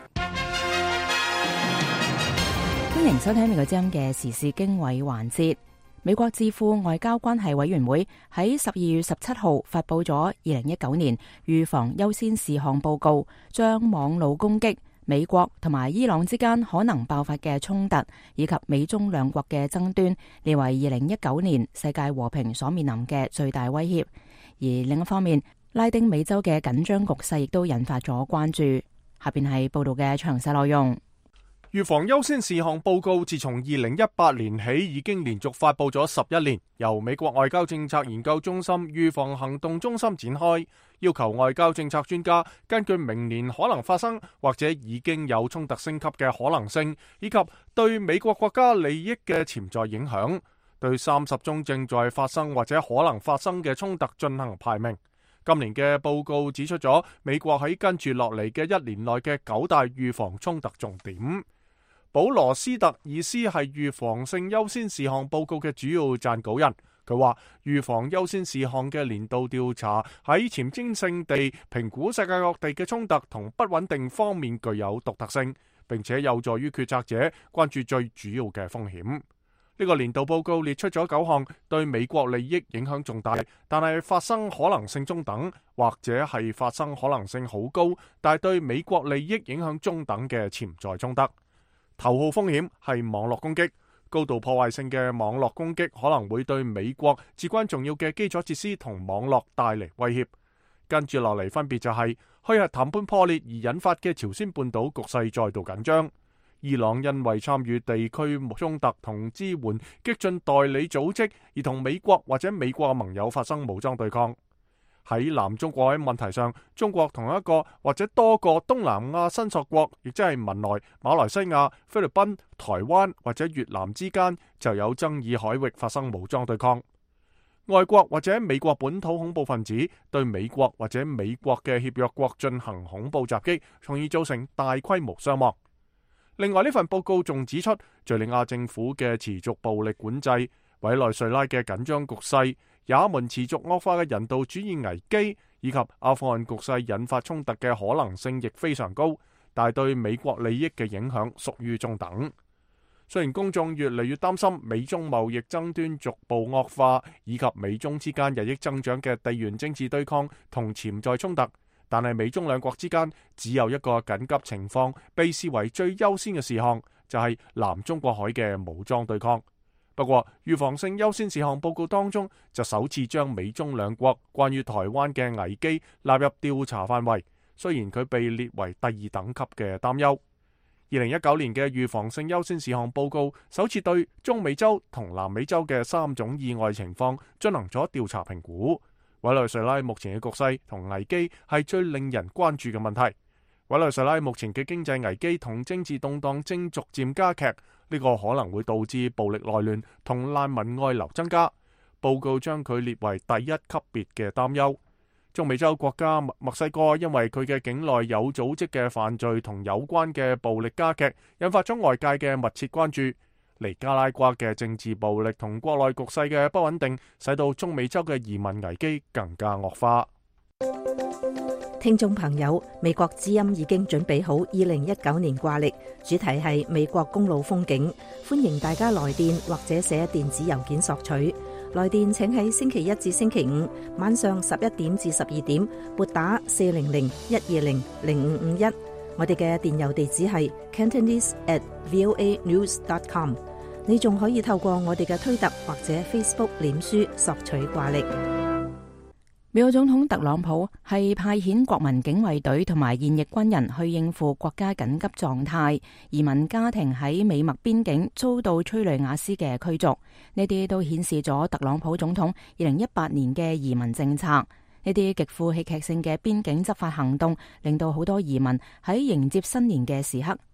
歡迎收聽美國之音嘅時事經緯環節。美國智庫外交關係委員會喺十二月十七號發布咗二零一九年預防優先事項報告，將網路攻擊、美國同埋伊朗之間可能爆發嘅衝突，以及美中兩國嘅爭端，列為二零一九年世界和平所面臨嘅最大威脅。而另一方面，拉丁美洲嘅緊張局勢亦都引發咗關注。下邊係報道嘅詳細內容。 預防優先事項報告自從二零一八年起已經連續發布咗十一年，由美國外交政策研究中心預防行動中心展開，要求外交政策專家根據明年可能發生或者已經有衝突升級嘅可能性，以及對美國國家利益嘅潛在影響，對三十宗正在發生或者可能發生嘅衝突進行排名。今年嘅報告指出咗美國喺跟住落嚟嘅一年內嘅九大預防衝突重點。保羅斯特爾斯係預防性優先事項報告嘅主要撰稿人，佢話預防優先事項嘅年度調查喺前瞻性地評估世界各地嘅衝突同不穩定方面具有獨特性，並且有助於決策者關注最主要嘅風險。呢個年度報告列出咗九項對美國利益影響重大，但係發生可能性中等，或者係發生可能性好高，但係對美國利益影響中等嘅潛在衝突。頭號風險係網絡攻擊，高度破壞性嘅網絡攻擊可能會對美國至關重要嘅基礎設施同網絡帶嚟威脅。跟住落嚟分別就係虛核談判破裂而引發嘅朝鮮半島局勢再度緊張。伊朗因為參與地區衝突同支援激進代理組織而同美國或者美國嘅盟友發生武裝對抗。喺南中國海問題上，中國同一個或者多個東南亞申索國，亦即係文萊、馬來西亞、菲律賓、台灣或者越南之間就有爭議海域發生武裝對抗。外國或者美國本土恐怖分子對美國或者美國嘅協約國進行恐怖襲擊，從而造成大規模傷亡。另外，呢份報告仲指出，敘利亞政府嘅持續暴力管制、委內瑞拉嘅緊張局勢、也門持續惡化嘅人道主義危機，以及阿富汗局勢引發衝突嘅可能性亦非常高，但係對美國利益嘅影響屬於中等。雖然公眾越嚟越擔心美中貿易爭端逐步惡化，以及美中之間日益增長嘅地緣政治對抗同潛在衝突，但係美中兩國之間只有一個緊急情況被視為最優先嘅事項，就係南中國海嘅武裝對抗。不過，預防性優先事項報告當中就首次將美中兩國關於台灣嘅危機納入調查範圍，雖然佢被列為第二等級嘅擔憂。二零一九年嘅預防性優先事項報告首次對中美洲同南美洲嘅三種意外情況進行咗調查評估。委內瑞拉目前嘅局勢同危機係最令人關注嘅問題。委內瑞拉目前嘅經濟危機同政治動盪正逐漸加劇，呢個可能會導致暴力內亂同難民外流增加。報告將佢列為第一級別嘅擔憂。中美洲國家墨西哥因為佢嘅境內有組織嘅犯罪同有關嘅暴力加劇，引發咗外界嘅密切關注。尼加拉瓜嘅政治暴力同國內局勢嘅不穩定，使到中美洲嘅移民危機更加惡化。 聽眾朋友，美國之音已經準備好二零一九年掛曆，主題係美國公路風景，歡迎大家來電或者寫電子郵件索取。來電請喺星期一至星期五晚上十一點至十二點撥打四零零一二零零五五一。我哋嘅電郵地址係 cantonese at voa news dot com。你仲可以透過我哋嘅推特或者 Facebook 臉書索取掛曆。美國總統特朗普係派遣國民警衛隊同埋現役軍人去應付國家緊急狀態，移民家庭喺美墨邊境遭到催淚瓦斯嘅驅逐，呢啲都顯示咗特朗普總統二零一八年嘅移民政策。呢啲極富戲劇性嘅邊境執法行動，令到好多移民喺迎接新年嘅時刻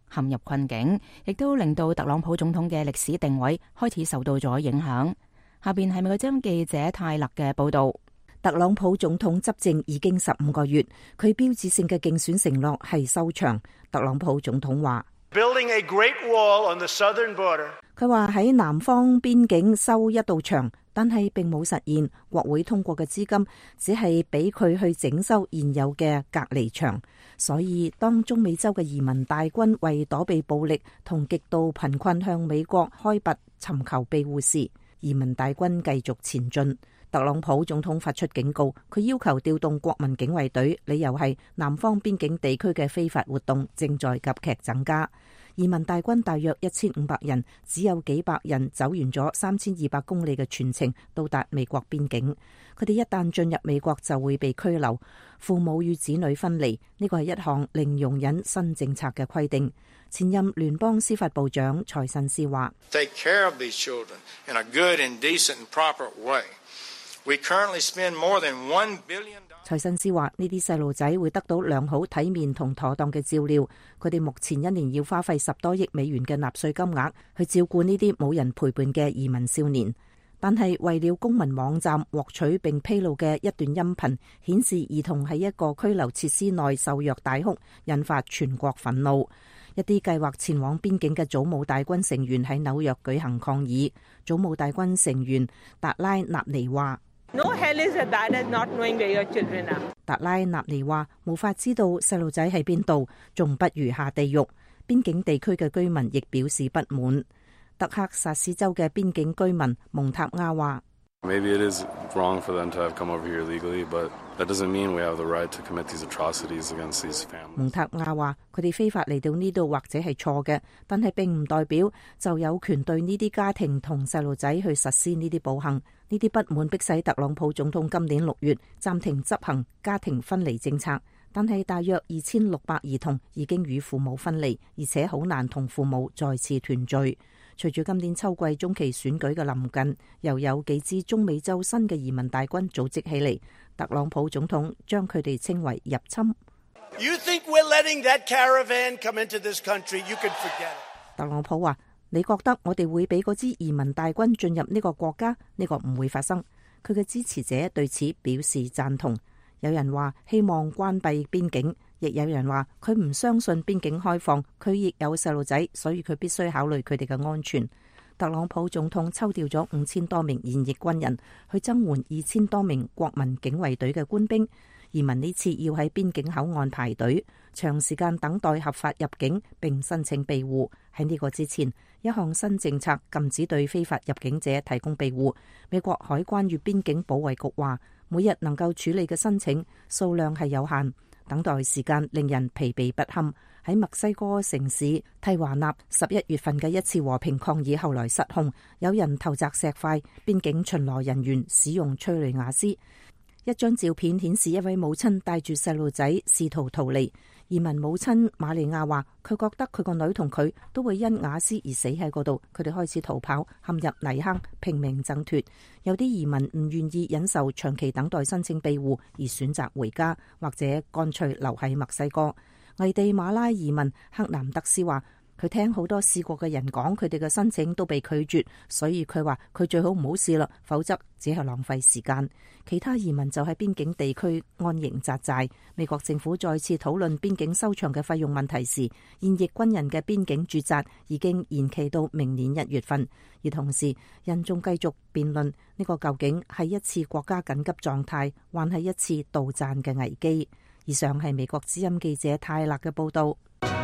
陷入困境，亦都令到特朗普總統嘅歷史定位開始受到咗影響。下邊係美國之音記者泰勒嘅報道。 特朗普總統執政已經十五個月，佢標誌性嘅競選承諾係修牆。特朗普總統話 ：Building a great wall on the southern border。 佢話喺南方邊境修一道牆，但係並冇實現。國會通過嘅資金只係俾佢去整修現有嘅隔離牆。所以當中美洲嘅移民大軍為躲避暴力同極度貧困向美國開拔尋求庇護時，移民大軍繼續前進。特朗普總統發出警告，佢要求調動國民警衛隊，理由係南方邊境地區嘅非法活動正在急劇增加。移民大軍大約一千五百人，只有幾百人走完咗三千二百公里嘅全程到達美國邊境。佢哋一旦進入美國就會被拘留，父母與子女分離。呢個係一項零容忍新政策嘅規定。前任聯邦司法部長財慎斯話 ：Take care of these children in a good and decent and proper way. We currently spend more than one billion dollars. 財慎斯話：呢啲細路仔會得到良好體面同妥當嘅照料。佢哋目前一年要花費十多億美元嘅納稅金額去照顧呢啲冇人陪伴嘅移民少年。但係為了公民網站獲取並披露嘅一段音頻，顯示兒童喺一個拘留設施內受虐大哭，引發全國憤怒。一啲計劃前往邊境嘅祖母大軍成員喺紐約舉行抗議。祖母大軍成員達拉納尼話：No hell is as bad as not knowing where your children are. 達拉納尼話：無法知道細路仔喺邊度，仲不如下地獄。邊境地區嘅居民亦表示不滿。德克薩斯州嘅邊境居民蒙塔亞話 ：Maybe it is wrong for them to have come over here legally, but that doesn't mean we have the right to commit these atrocities against these families. 蒙塔亞話：佢哋非法嚟到呢度或者係錯嘅，但係並唔代表就有權對呢啲家庭同細路仔去實施呢啲暴行。呢啲不滿迫使特朗普總統今年六月暫停執行家庭分離政策，但係大約二千六百兒童已經與父母分離，而且好難同父母再次團聚。隨住今年秋季中期選舉嘅臨近，又有幾支中美洲新嘅移民大軍組織起嚟，特朗普總統將佢哋稱為入侵。 You think we're letting that caravan come into this country? You can forget it. 特朗普話：你覺得我哋會俾嗰支移民大軍進入呢個國家？呢個唔會發生。佢嘅支持者對此表示贊同。有人話希望關閉邊境，亦有人話佢唔相信邊境開放，佢亦有細路仔，所以佢必須考慮佢哋嘅安全。特朗普總統抽調咗五千多名現役軍人去增援二千多名國民警衛隊嘅官兵。移民呢次要喺邊境口岸排隊，長時間等待合法入境並申請庇護。喺呢個之前，一項新政策禁止對非法入境者提供庇護。美國海關與邊境保衛局話，每日能夠處理嘅申請數量係有限，等待時間令人疲憊不堪。喺墨西哥城市蒂華納十一月份嘅一次和平抗議後來失控，有人投擲石塊，邊境巡邏人員使用催淚瓦斯。一張照片顯示一位母親帶住細路仔試圖逃離。移民母親瑪利亞話：佢覺得佢個女同佢都會因瓦斯而死喺嗰度。佢哋開始逃跑，陷入泥坑，拼命掙脫。有啲移民唔願意忍受長期等待申請庇護，而選擇回家，或者乾脆留喺墨西哥。危地馬拉移民克南德斯話：佢聽好多試過嘅人講，佢哋嘅申請都被拒絕，所以佢話佢最好唔好試啦，否則只係浪費時間。其他移民就喺邊境地區安營紮寨。美國政府再次討論邊境收場嘅費用問題時，現役軍人嘅邊境駐紮已經延期到明年一月份。而同時，人眾繼續辯論呢個究竟係一次國家緊急狀態，還係一次杜撰嘅危機。以上係美國之音記者泰勒嘅報道。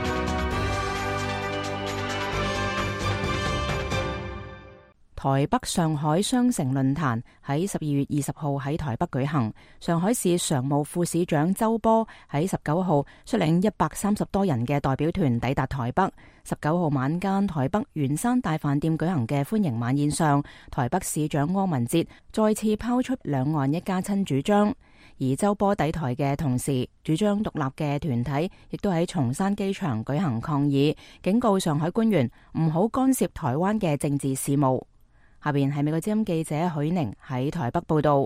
台北上海雙城論壇喺十二月二十號喺台北舉行。上海市常務副市長周波喺十九號率領一百三十多人嘅代表團抵達台北。十九號晚間，台北圓山大飯店舉行嘅歡迎晚宴上，台北市長柯文哲再次拋出兩岸一家親主張。而周波抵台嘅同時，主張獨立嘅團體亦都喺松山機場舉行抗議，警告上海官員唔好干涉台灣嘅政治事務。下邊係美國之音記者許寧喺台北報道。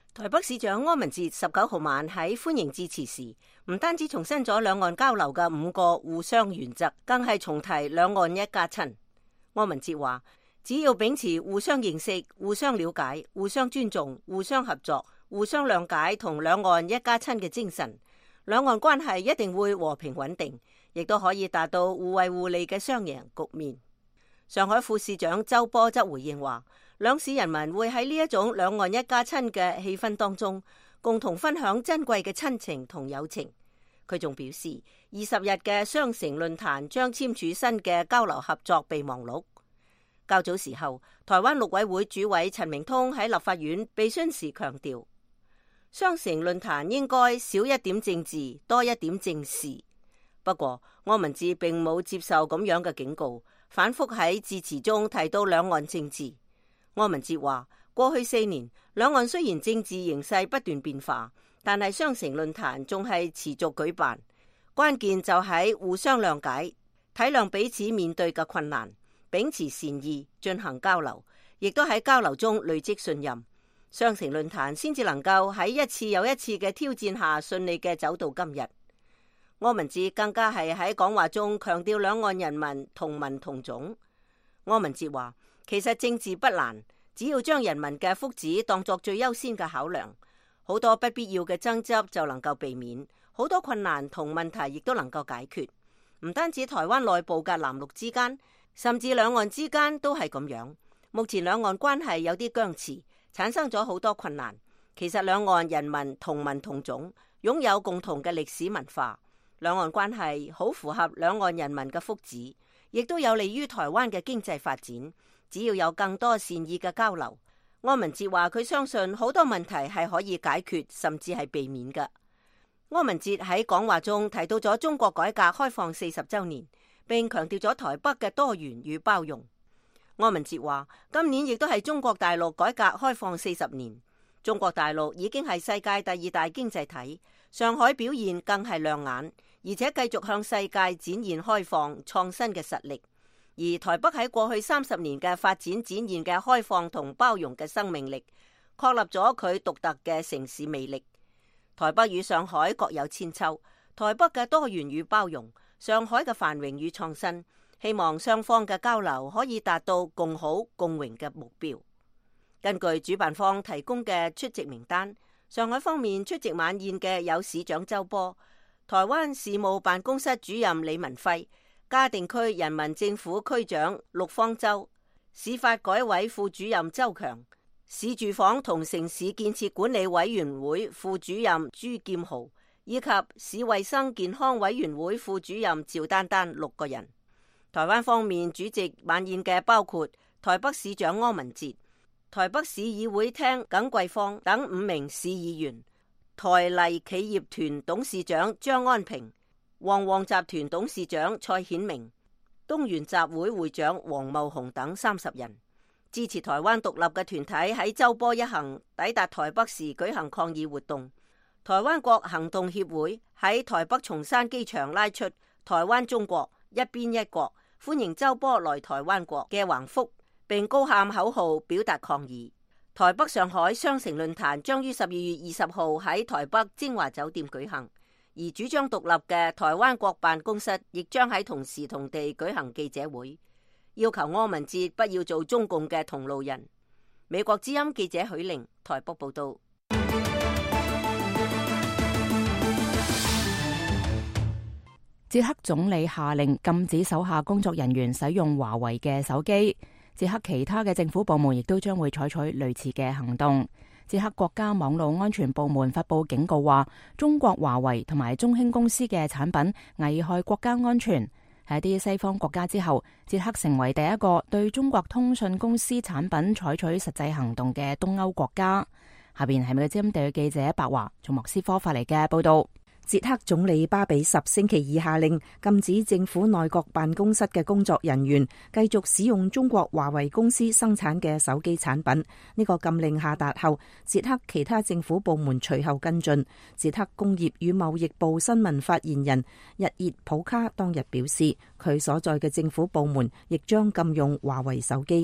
台北市長柯文哲十九號晚喺歡迎致辭時，唔單止重申咗兩岸交流嘅五個互相原則，更係重提兩岸一家親。柯文哲話，只要秉持互相認識、互相了解、互相尊重、互相合作、互相諒解同兩岸一家親嘅精神，兩岸關係一定會和平穩定，亦都可以達到互惠互利嘅雙贏局面。上海副市長周波則回應話，兩市人民會喺呢一種兩岸一家親嘅氣氛當中，共同分享珍貴嘅親情同友情。佢仲表示，二十日嘅雙城論壇將簽署新嘅交流合作備忘錄。較早時候，台灣陸委會主委陳明通喺立法院被詢時強調，雙城論壇應該少一點政治，多一點正事。不過，柯文哲並冇接受咁樣嘅警告，反覆喺致辭中提到兩岸政治。柯文哲話，過去四年，兩岸雖然政治形勢不斷變化，但係雙城論壇仲係持續舉辦。關鍵就喺互相諒解，體諒彼此面對嘅困難，秉持善意進行交流，亦都喺交流中累積信任。雙城論壇先至能夠喺一次又一次嘅挑戰下順利嘅走到今日。柯文哲更加係喺講話中強調兩岸人民同文同種。柯文哲話，其實政治不難，只要將人民嘅福祉當作最優先嘅考量，好多不必要嘅爭執就能夠避免，好多困難同問題亦都能夠解決。唔單止台灣內部嘅藍綠之間，甚至兩岸之間都係咁樣。目前兩岸關係有啲僵持，產生咗好多困難。其實兩岸人民同文同種，擁有共同嘅歷史文化。兩岸關係好符合兩岸人民嘅福祉，亦都有利於台灣嘅經濟發展。只要有更多善意嘅交流，柯文哲話佢相信好多問題係可以解決，甚至係避免嘅。柯文哲喺講話中提到咗中國改革開放四十週年，並強調咗台北嘅多元與包容。柯文哲話，今年亦都係中國大陸改革開放四十年，中國大陸已經係世界第二大經濟體，上海表現更係亮眼，而且繼續向世界展現開放創新嘅實力。而台北喺過去三十年嘅發展展現嘅開放同包容嘅生命力，確立咗佢獨特嘅城市魅力。台北與上海各有千秋，台北嘅多元與包容，上海嘅繁榮與創新，希望雙方嘅交流可以達到共好共榮嘅目標。根據主辦方提供嘅出席名單，上海方面出席晚宴嘅有市長周波、台灣事務辦公室主任李文輝、嘉定區人民政府區長陸方舟、市發改委副主任周強、市住房同城市建設管理委員會副主任朱劍豪，以及市衛生健康委員會副主任趙丹丹六個人。台灣方面主席晚宴嘅包括台北市長柯文哲、台北市議會廳耿桂芳等五名市議員，台麗企業團董事長張安平、旺旺集團董事長蔡顯明、東元集會會長黃茂雄等三十人。支持台灣獨立嘅團體喺周波一行抵達台北時舉行抗議活動。台灣國行動協會喺台北松山機場拉出台灣中國一邊一國，歡迎周波來台灣國嘅橫幅，並高喊口號表達抗議。台北上海雙城論壇將於十二月二十號喺台北精華酒店舉行。而主張獨立嘅台灣國辦公室亦將喺同時同地舉行記者會，要求柯文哲不要做中共嘅同路人。美國之音記者許玲台北報道。 捷克總理下令禁止手下工作人員使用華為嘅手機，捷克其他嘅政府部門亦都將會採取類似嘅行動。捷克國家網絡安全部門發佈警告話，中國華為同埋中興公司嘅產品危害國家安全。喺啲西方國家之後，捷克成為第一個對中國通訊公司產品採取實際行動嘅東歐國家。下邊係美國之音地記者白華從莫斯科發嚟嘅報道。 捷克總理巴比什星期二下令禁止政府內閣辦公室嘅工作人員繼續使用中國華為公司生產嘅手機產品。呢個禁令下達後，捷克其他政府部門隨後跟進。捷克工業與貿易部新聞發言人日熱普卡當日表示，佢所在嘅政府部門亦將禁用華為手機。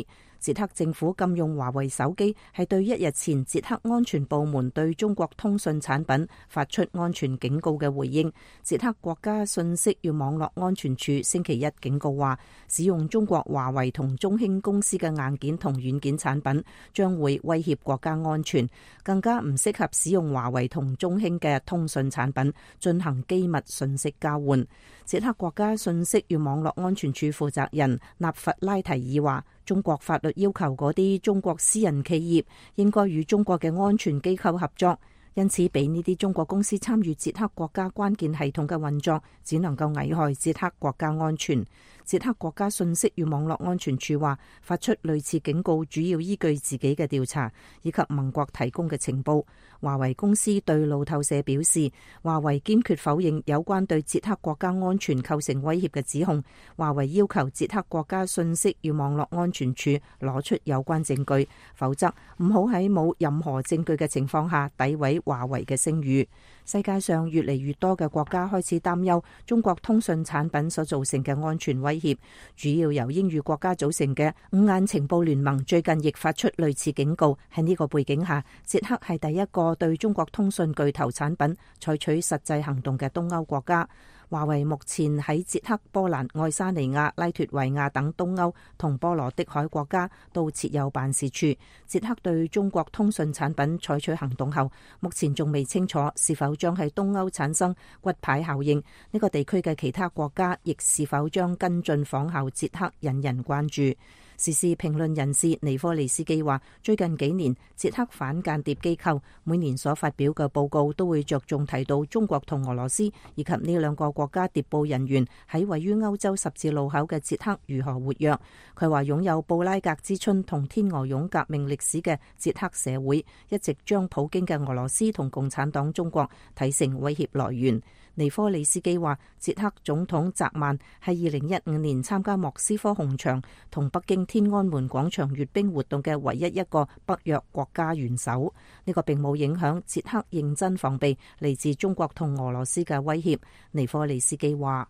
捷克政府禁用華為手機係對一日前捷克安全部門對中國通訊產品發出安全警告嘅回應。捷克國家信息與網絡安全處星期一警告話，使用中國華為同中興公司嘅硬件同軟件產品將會威脅國家安全，更加唔適合使用華為同中興嘅通訊產品進行機密信息交換。捷克國家信息與網絡安全處負責人納弗拉提爾話，中國法律要求嗰啲中國私人企業應該與中國嘅安全機構合作，因此俾呢啲中國公司參與捷克國家關鍵系統嘅運作，只能夠危害捷克國家安全。捷克國家信息與網絡安全處話，發出類似警告主要依據自己嘅調查以及盟國提供嘅情報。華為公司對路透社表示，華為堅決否認有關對捷克國家安全構成威脅嘅指控。華為要求捷克國家信息與網絡安全處攞出有關證據，否則唔好喺冇任何證據嘅情況下詆毀華為嘅聲譽。世界上越嚟越多嘅國家開始擔憂中國通訊產品所造成嘅安全威脅，主要由英語國家組成嘅五眼情報聯盟最近亦發出類似警告。喺呢個背景下，捷克係第一個對中國通訊巨頭產品採取實際行動嘅東歐國家。華為目前喺捷克、波蘭、愛沙尼亞、拉脫維亞等東歐同波羅的海國家都設有辦事處。捷克對中國通訊產品採取行動後，目前仲未清楚是否將喺東歐產生骨牌效應。呢個地區嘅其他國家亦是否將跟進仿效捷克，引人關注。時事評論人士尼科利斯基話，最近幾年捷克反間諜機構每年所發表嘅報告都會着重提到中國同俄羅斯以及呢兩個國家諜報人員喺位於歐洲十字路口嘅捷克如何活躍。佢話，擁有布拉格之春同天鵝絨革命歷史嘅捷克社會一直將普京嘅俄羅斯同共產黨中國睇成威脅來源。尼科利斯基話，捷克總統澤曼係二零一五年參加莫斯科紅場同北京天安門廣場閱兵活動嘅唯一一個北約國家元首。呢個並冇影響捷克認真防備嚟自中國同俄羅斯嘅威脅。尼科利斯基話，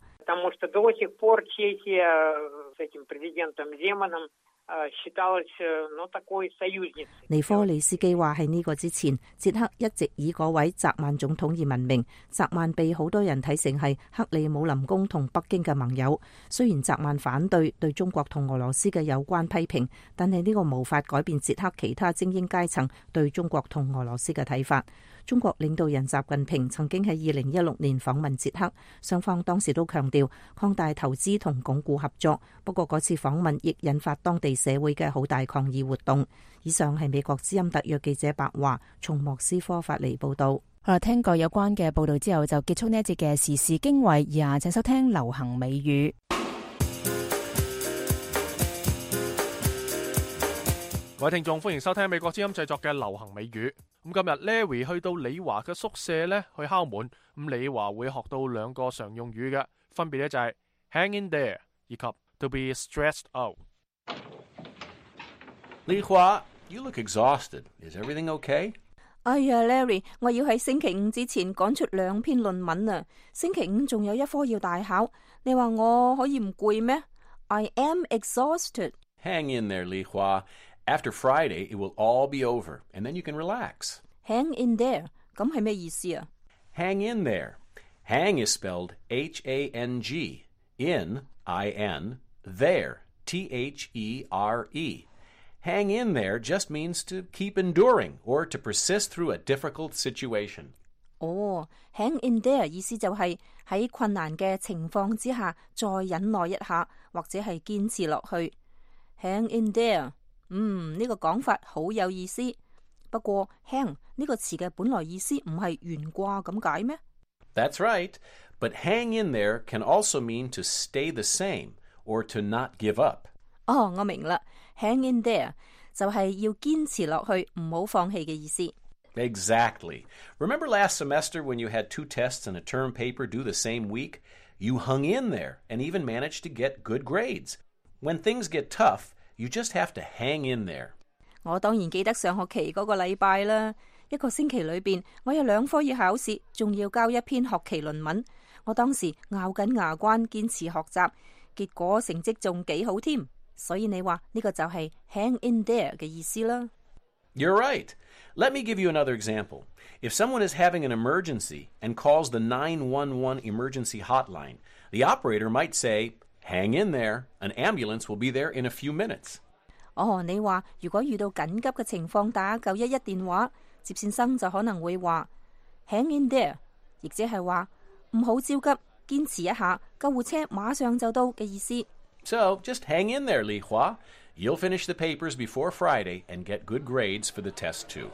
尼科利斯基話，喺呢個之前，捷克一直以嗰位澤曼總統而聞名。澤曼被好多人睇成係克里姆林宮同北京嘅盟友。雖然澤曼反對對中國同俄羅斯嘅有關批評，但係呢個無法改變捷克其他精英階層對中國同俄羅斯嘅睇法。中國領導人習近平曾經喺二零一六年訪問捷克，雙方當時都強調擴大投資同鞏固合作。不過嗰次訪問亦引發當地社會嘅好大抗議活動。以上係美國之音特約記者白華從莫斯科發嚟報道。 好啦，聽過有關嘅報道之後，就結束呢一節嘅時事經緯。以下請收聽流行美語。 各位聽眾，歡迎收聽美國之音製作嘅流行美語。咁今日 Larry 去到李華嘅宿舍咧，去敲門。咁李華會學到兩個常用語嘅，分別咧就係 hang in there 以及 to be stressed out。 李華 you look exhausted. Is everything okay? 哎呀 ，Larry， 我要喺星期五之前趕出兩篇論文啊！星期五仲有一科要大考，你話我可以唔攰咩 ？I am exhausted. Hang in there, Li Hua.After Friday, it will all be over, and then you can relax. Hang in there, 咁係咩意思啊？ Hang in there. Hang is spelled H A N G. In, I N. There, T H E R E. Hang in there just means to keep enduring or to persist through a difficult situation. 哦、oh, hang in there 意思就係喺困難嘅情況之下再忍耐一下，或者係堅持落去。Hang in there。嗯，呢個講法好有意思。不過 hang 呢個詞嘅本來意思唔係懸掛咁解咩？ That's right, but hang in there can also mean to stay the same or to not give up. 哦，我明啦 ，hang in there 就係要堅持落去，唔好放棄嘅意思。 Exactly. Remember last semester when you had two tests and a term paper due the same week? You hung in there and even managed to get good grades. When things get tough,You just have to hang in there. 我當然記得上學期嗰個禮拜啦，一個星期裏邊，我有兩科要考試，仲要交一篇學期論文。我當時咬緊牙關堅持學習，結果成績仲幾好添。 所以你話呢個就係 hang in there 嘅意思啦。 You're right. Let me give you another example. If someone is having an emergency and calls the nine one one emergency hotline, the operator might say, hang in there. An ambulance will be there in a few minutes. 哦，你話如果遇到緊急嘅情況打九一一電話，接線生就可能會話 hang in there， 亦即係話唔好焦急，堅持一下，救護車馬上就到嘅意思。 So just hang in there, Li Hua. You'll finish the papers before Friday and get good grades for the test too.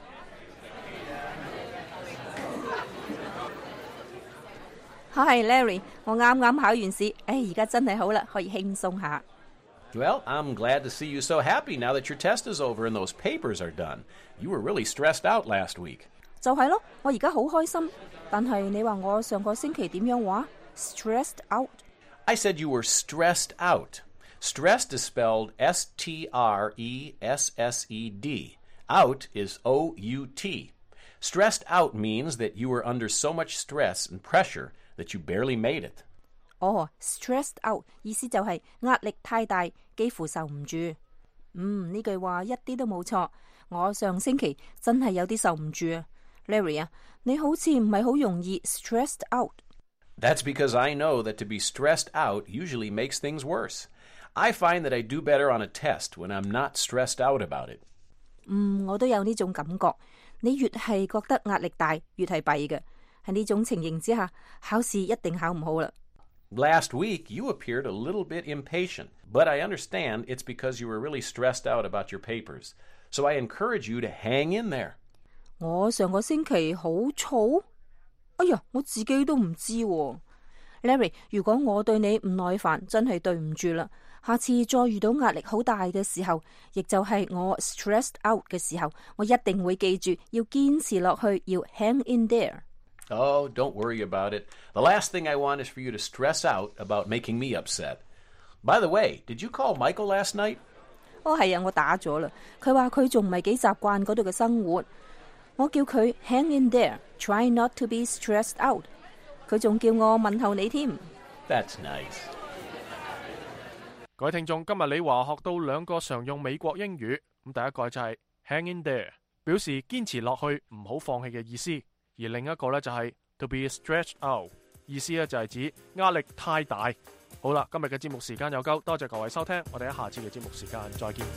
Hi Larry， 我啱啱考完試，誒而家真係好啦，可以輕鬆下。 Well, I'm glad to see you so happy now that your test is over and those papers are done. You were really stressed out last week. 就係咯，我而家好開心。但係你話我上個星期點樣話 ？Stressed out. I said you were stressed out. Stressed is spelled S T R E S S E D. Out is O U T. Stressed out means that you were under so much stress and pressure that you barely made it. 哦 stressed out 意思就係壓力太大，幾乎受唔住。嗯，呢句話一啲都冇錯。我上星期真係有啲受唔住啊 ，Larry 啊，你好似唔係好容易 stressed out。 That's because I know that to be stressed out usually makes things worse. I find that I do better on a test when I'm not stressed out about it. 嗯，我都有呢種感覺。你越係覺得壓力大，越係弊嘅。喺呢種情形之下，考試一定考唔好啦。 Last week, you appeared a little bit impatient, but I understand it's because you were really stressed out about your papers. So I encourage you to hang in there. 我上個星期好燥？哎呀，我自己都唔知喎。Larry， 如果我對你唔耐煩，真係對唔住啦。下次再遇到壓力好大嘅時候，亦就係我 stressed out 嘅時候，我一定會記住要堅持落去，要 hang in there。Oh, don't worry about it. The last thing I want is for you to stress out about making me upset. By the way, did you call Michael last night? 哦，係啊，我打咗啦。佢話佢仲唔係幾習慣嗰度嘅生活。我叫佢 hang in there, try not to be stressed out. 佢仲叫我問候你添。 That's nice. 各位聽眾，今日李華學到兩個常用美國英語。咁第一個就係 hang in there， 表示堅持落去，唔好放棄嘅意思。而另一個咧就係 to be stretched out， 意思咧就係指壓力太大。好啦，今日嘅節目時間又夠，多謝各位收聽，我哋喺下次嘅節目時間再見。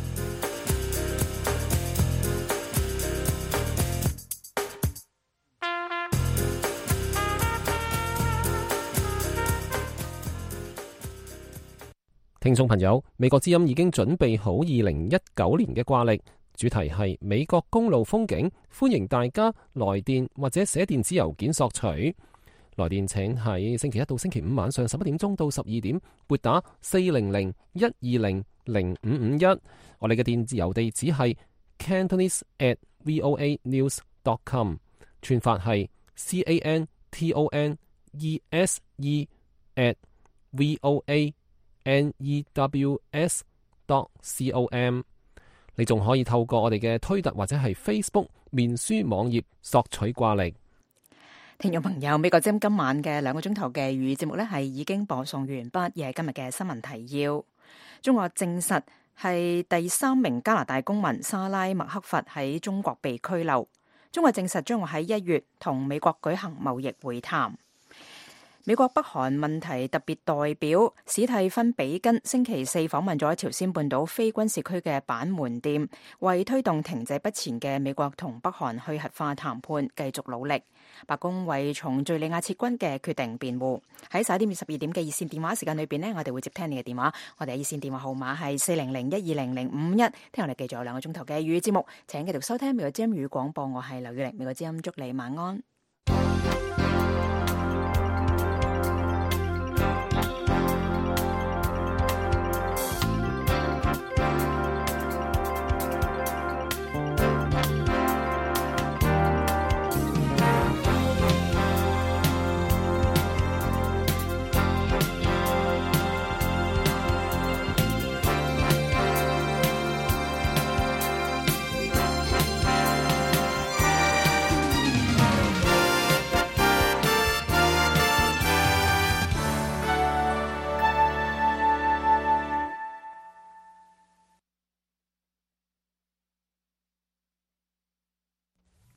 聽眾朋友，美國之音已經準備好二零一九年嘅掛曆。主題係美國公路風景，歡迎大家來電或者寫電子郵件索取。來電請喺星期一到星期五晚上十一點鐘到十二點撥打四零零一二零零五五一。我哋嘅電子郵地址係 cantonese at voa news dot com， 串法係 c a n t o n e s e at voa n e w s dot com。你仲可以透過我哋嘅推特或者係 Facebook 面書網頁索取掛曆。 聽眾朋友，美國之音今晚嘅兩個鐘頭嘅粵語節目呢係已經播送完畢，亦係今日嘅新聞提要。中國證實係第三名加拿大公民莎拉麥克佛喺中國被拘留。中國證實將會喺一月同美國舉行貿易會談。美國北韓問題特別代表史蒂芬比根星期四訪問咗朝鮮半島非軍事區嘅板門店，為推動停滯不前嘅美國同北韓去核化談判繼續努力。白宮為從敘利亞撤軍嘅決定辯護。喺十一點至十二點嘅熱線電話時間裏邊呢，我哋會接聽你嘅電話。我哋熱線電話號碼係四零零一二零零五一。聽我哋繼續有兩個鐘頭嘅粵語節目，請繼續收聽美國之音語廣播。我係劉雨玲，美國之音祝你晚安。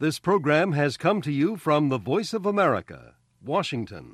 This program has come to you from the Voice of America, Washington.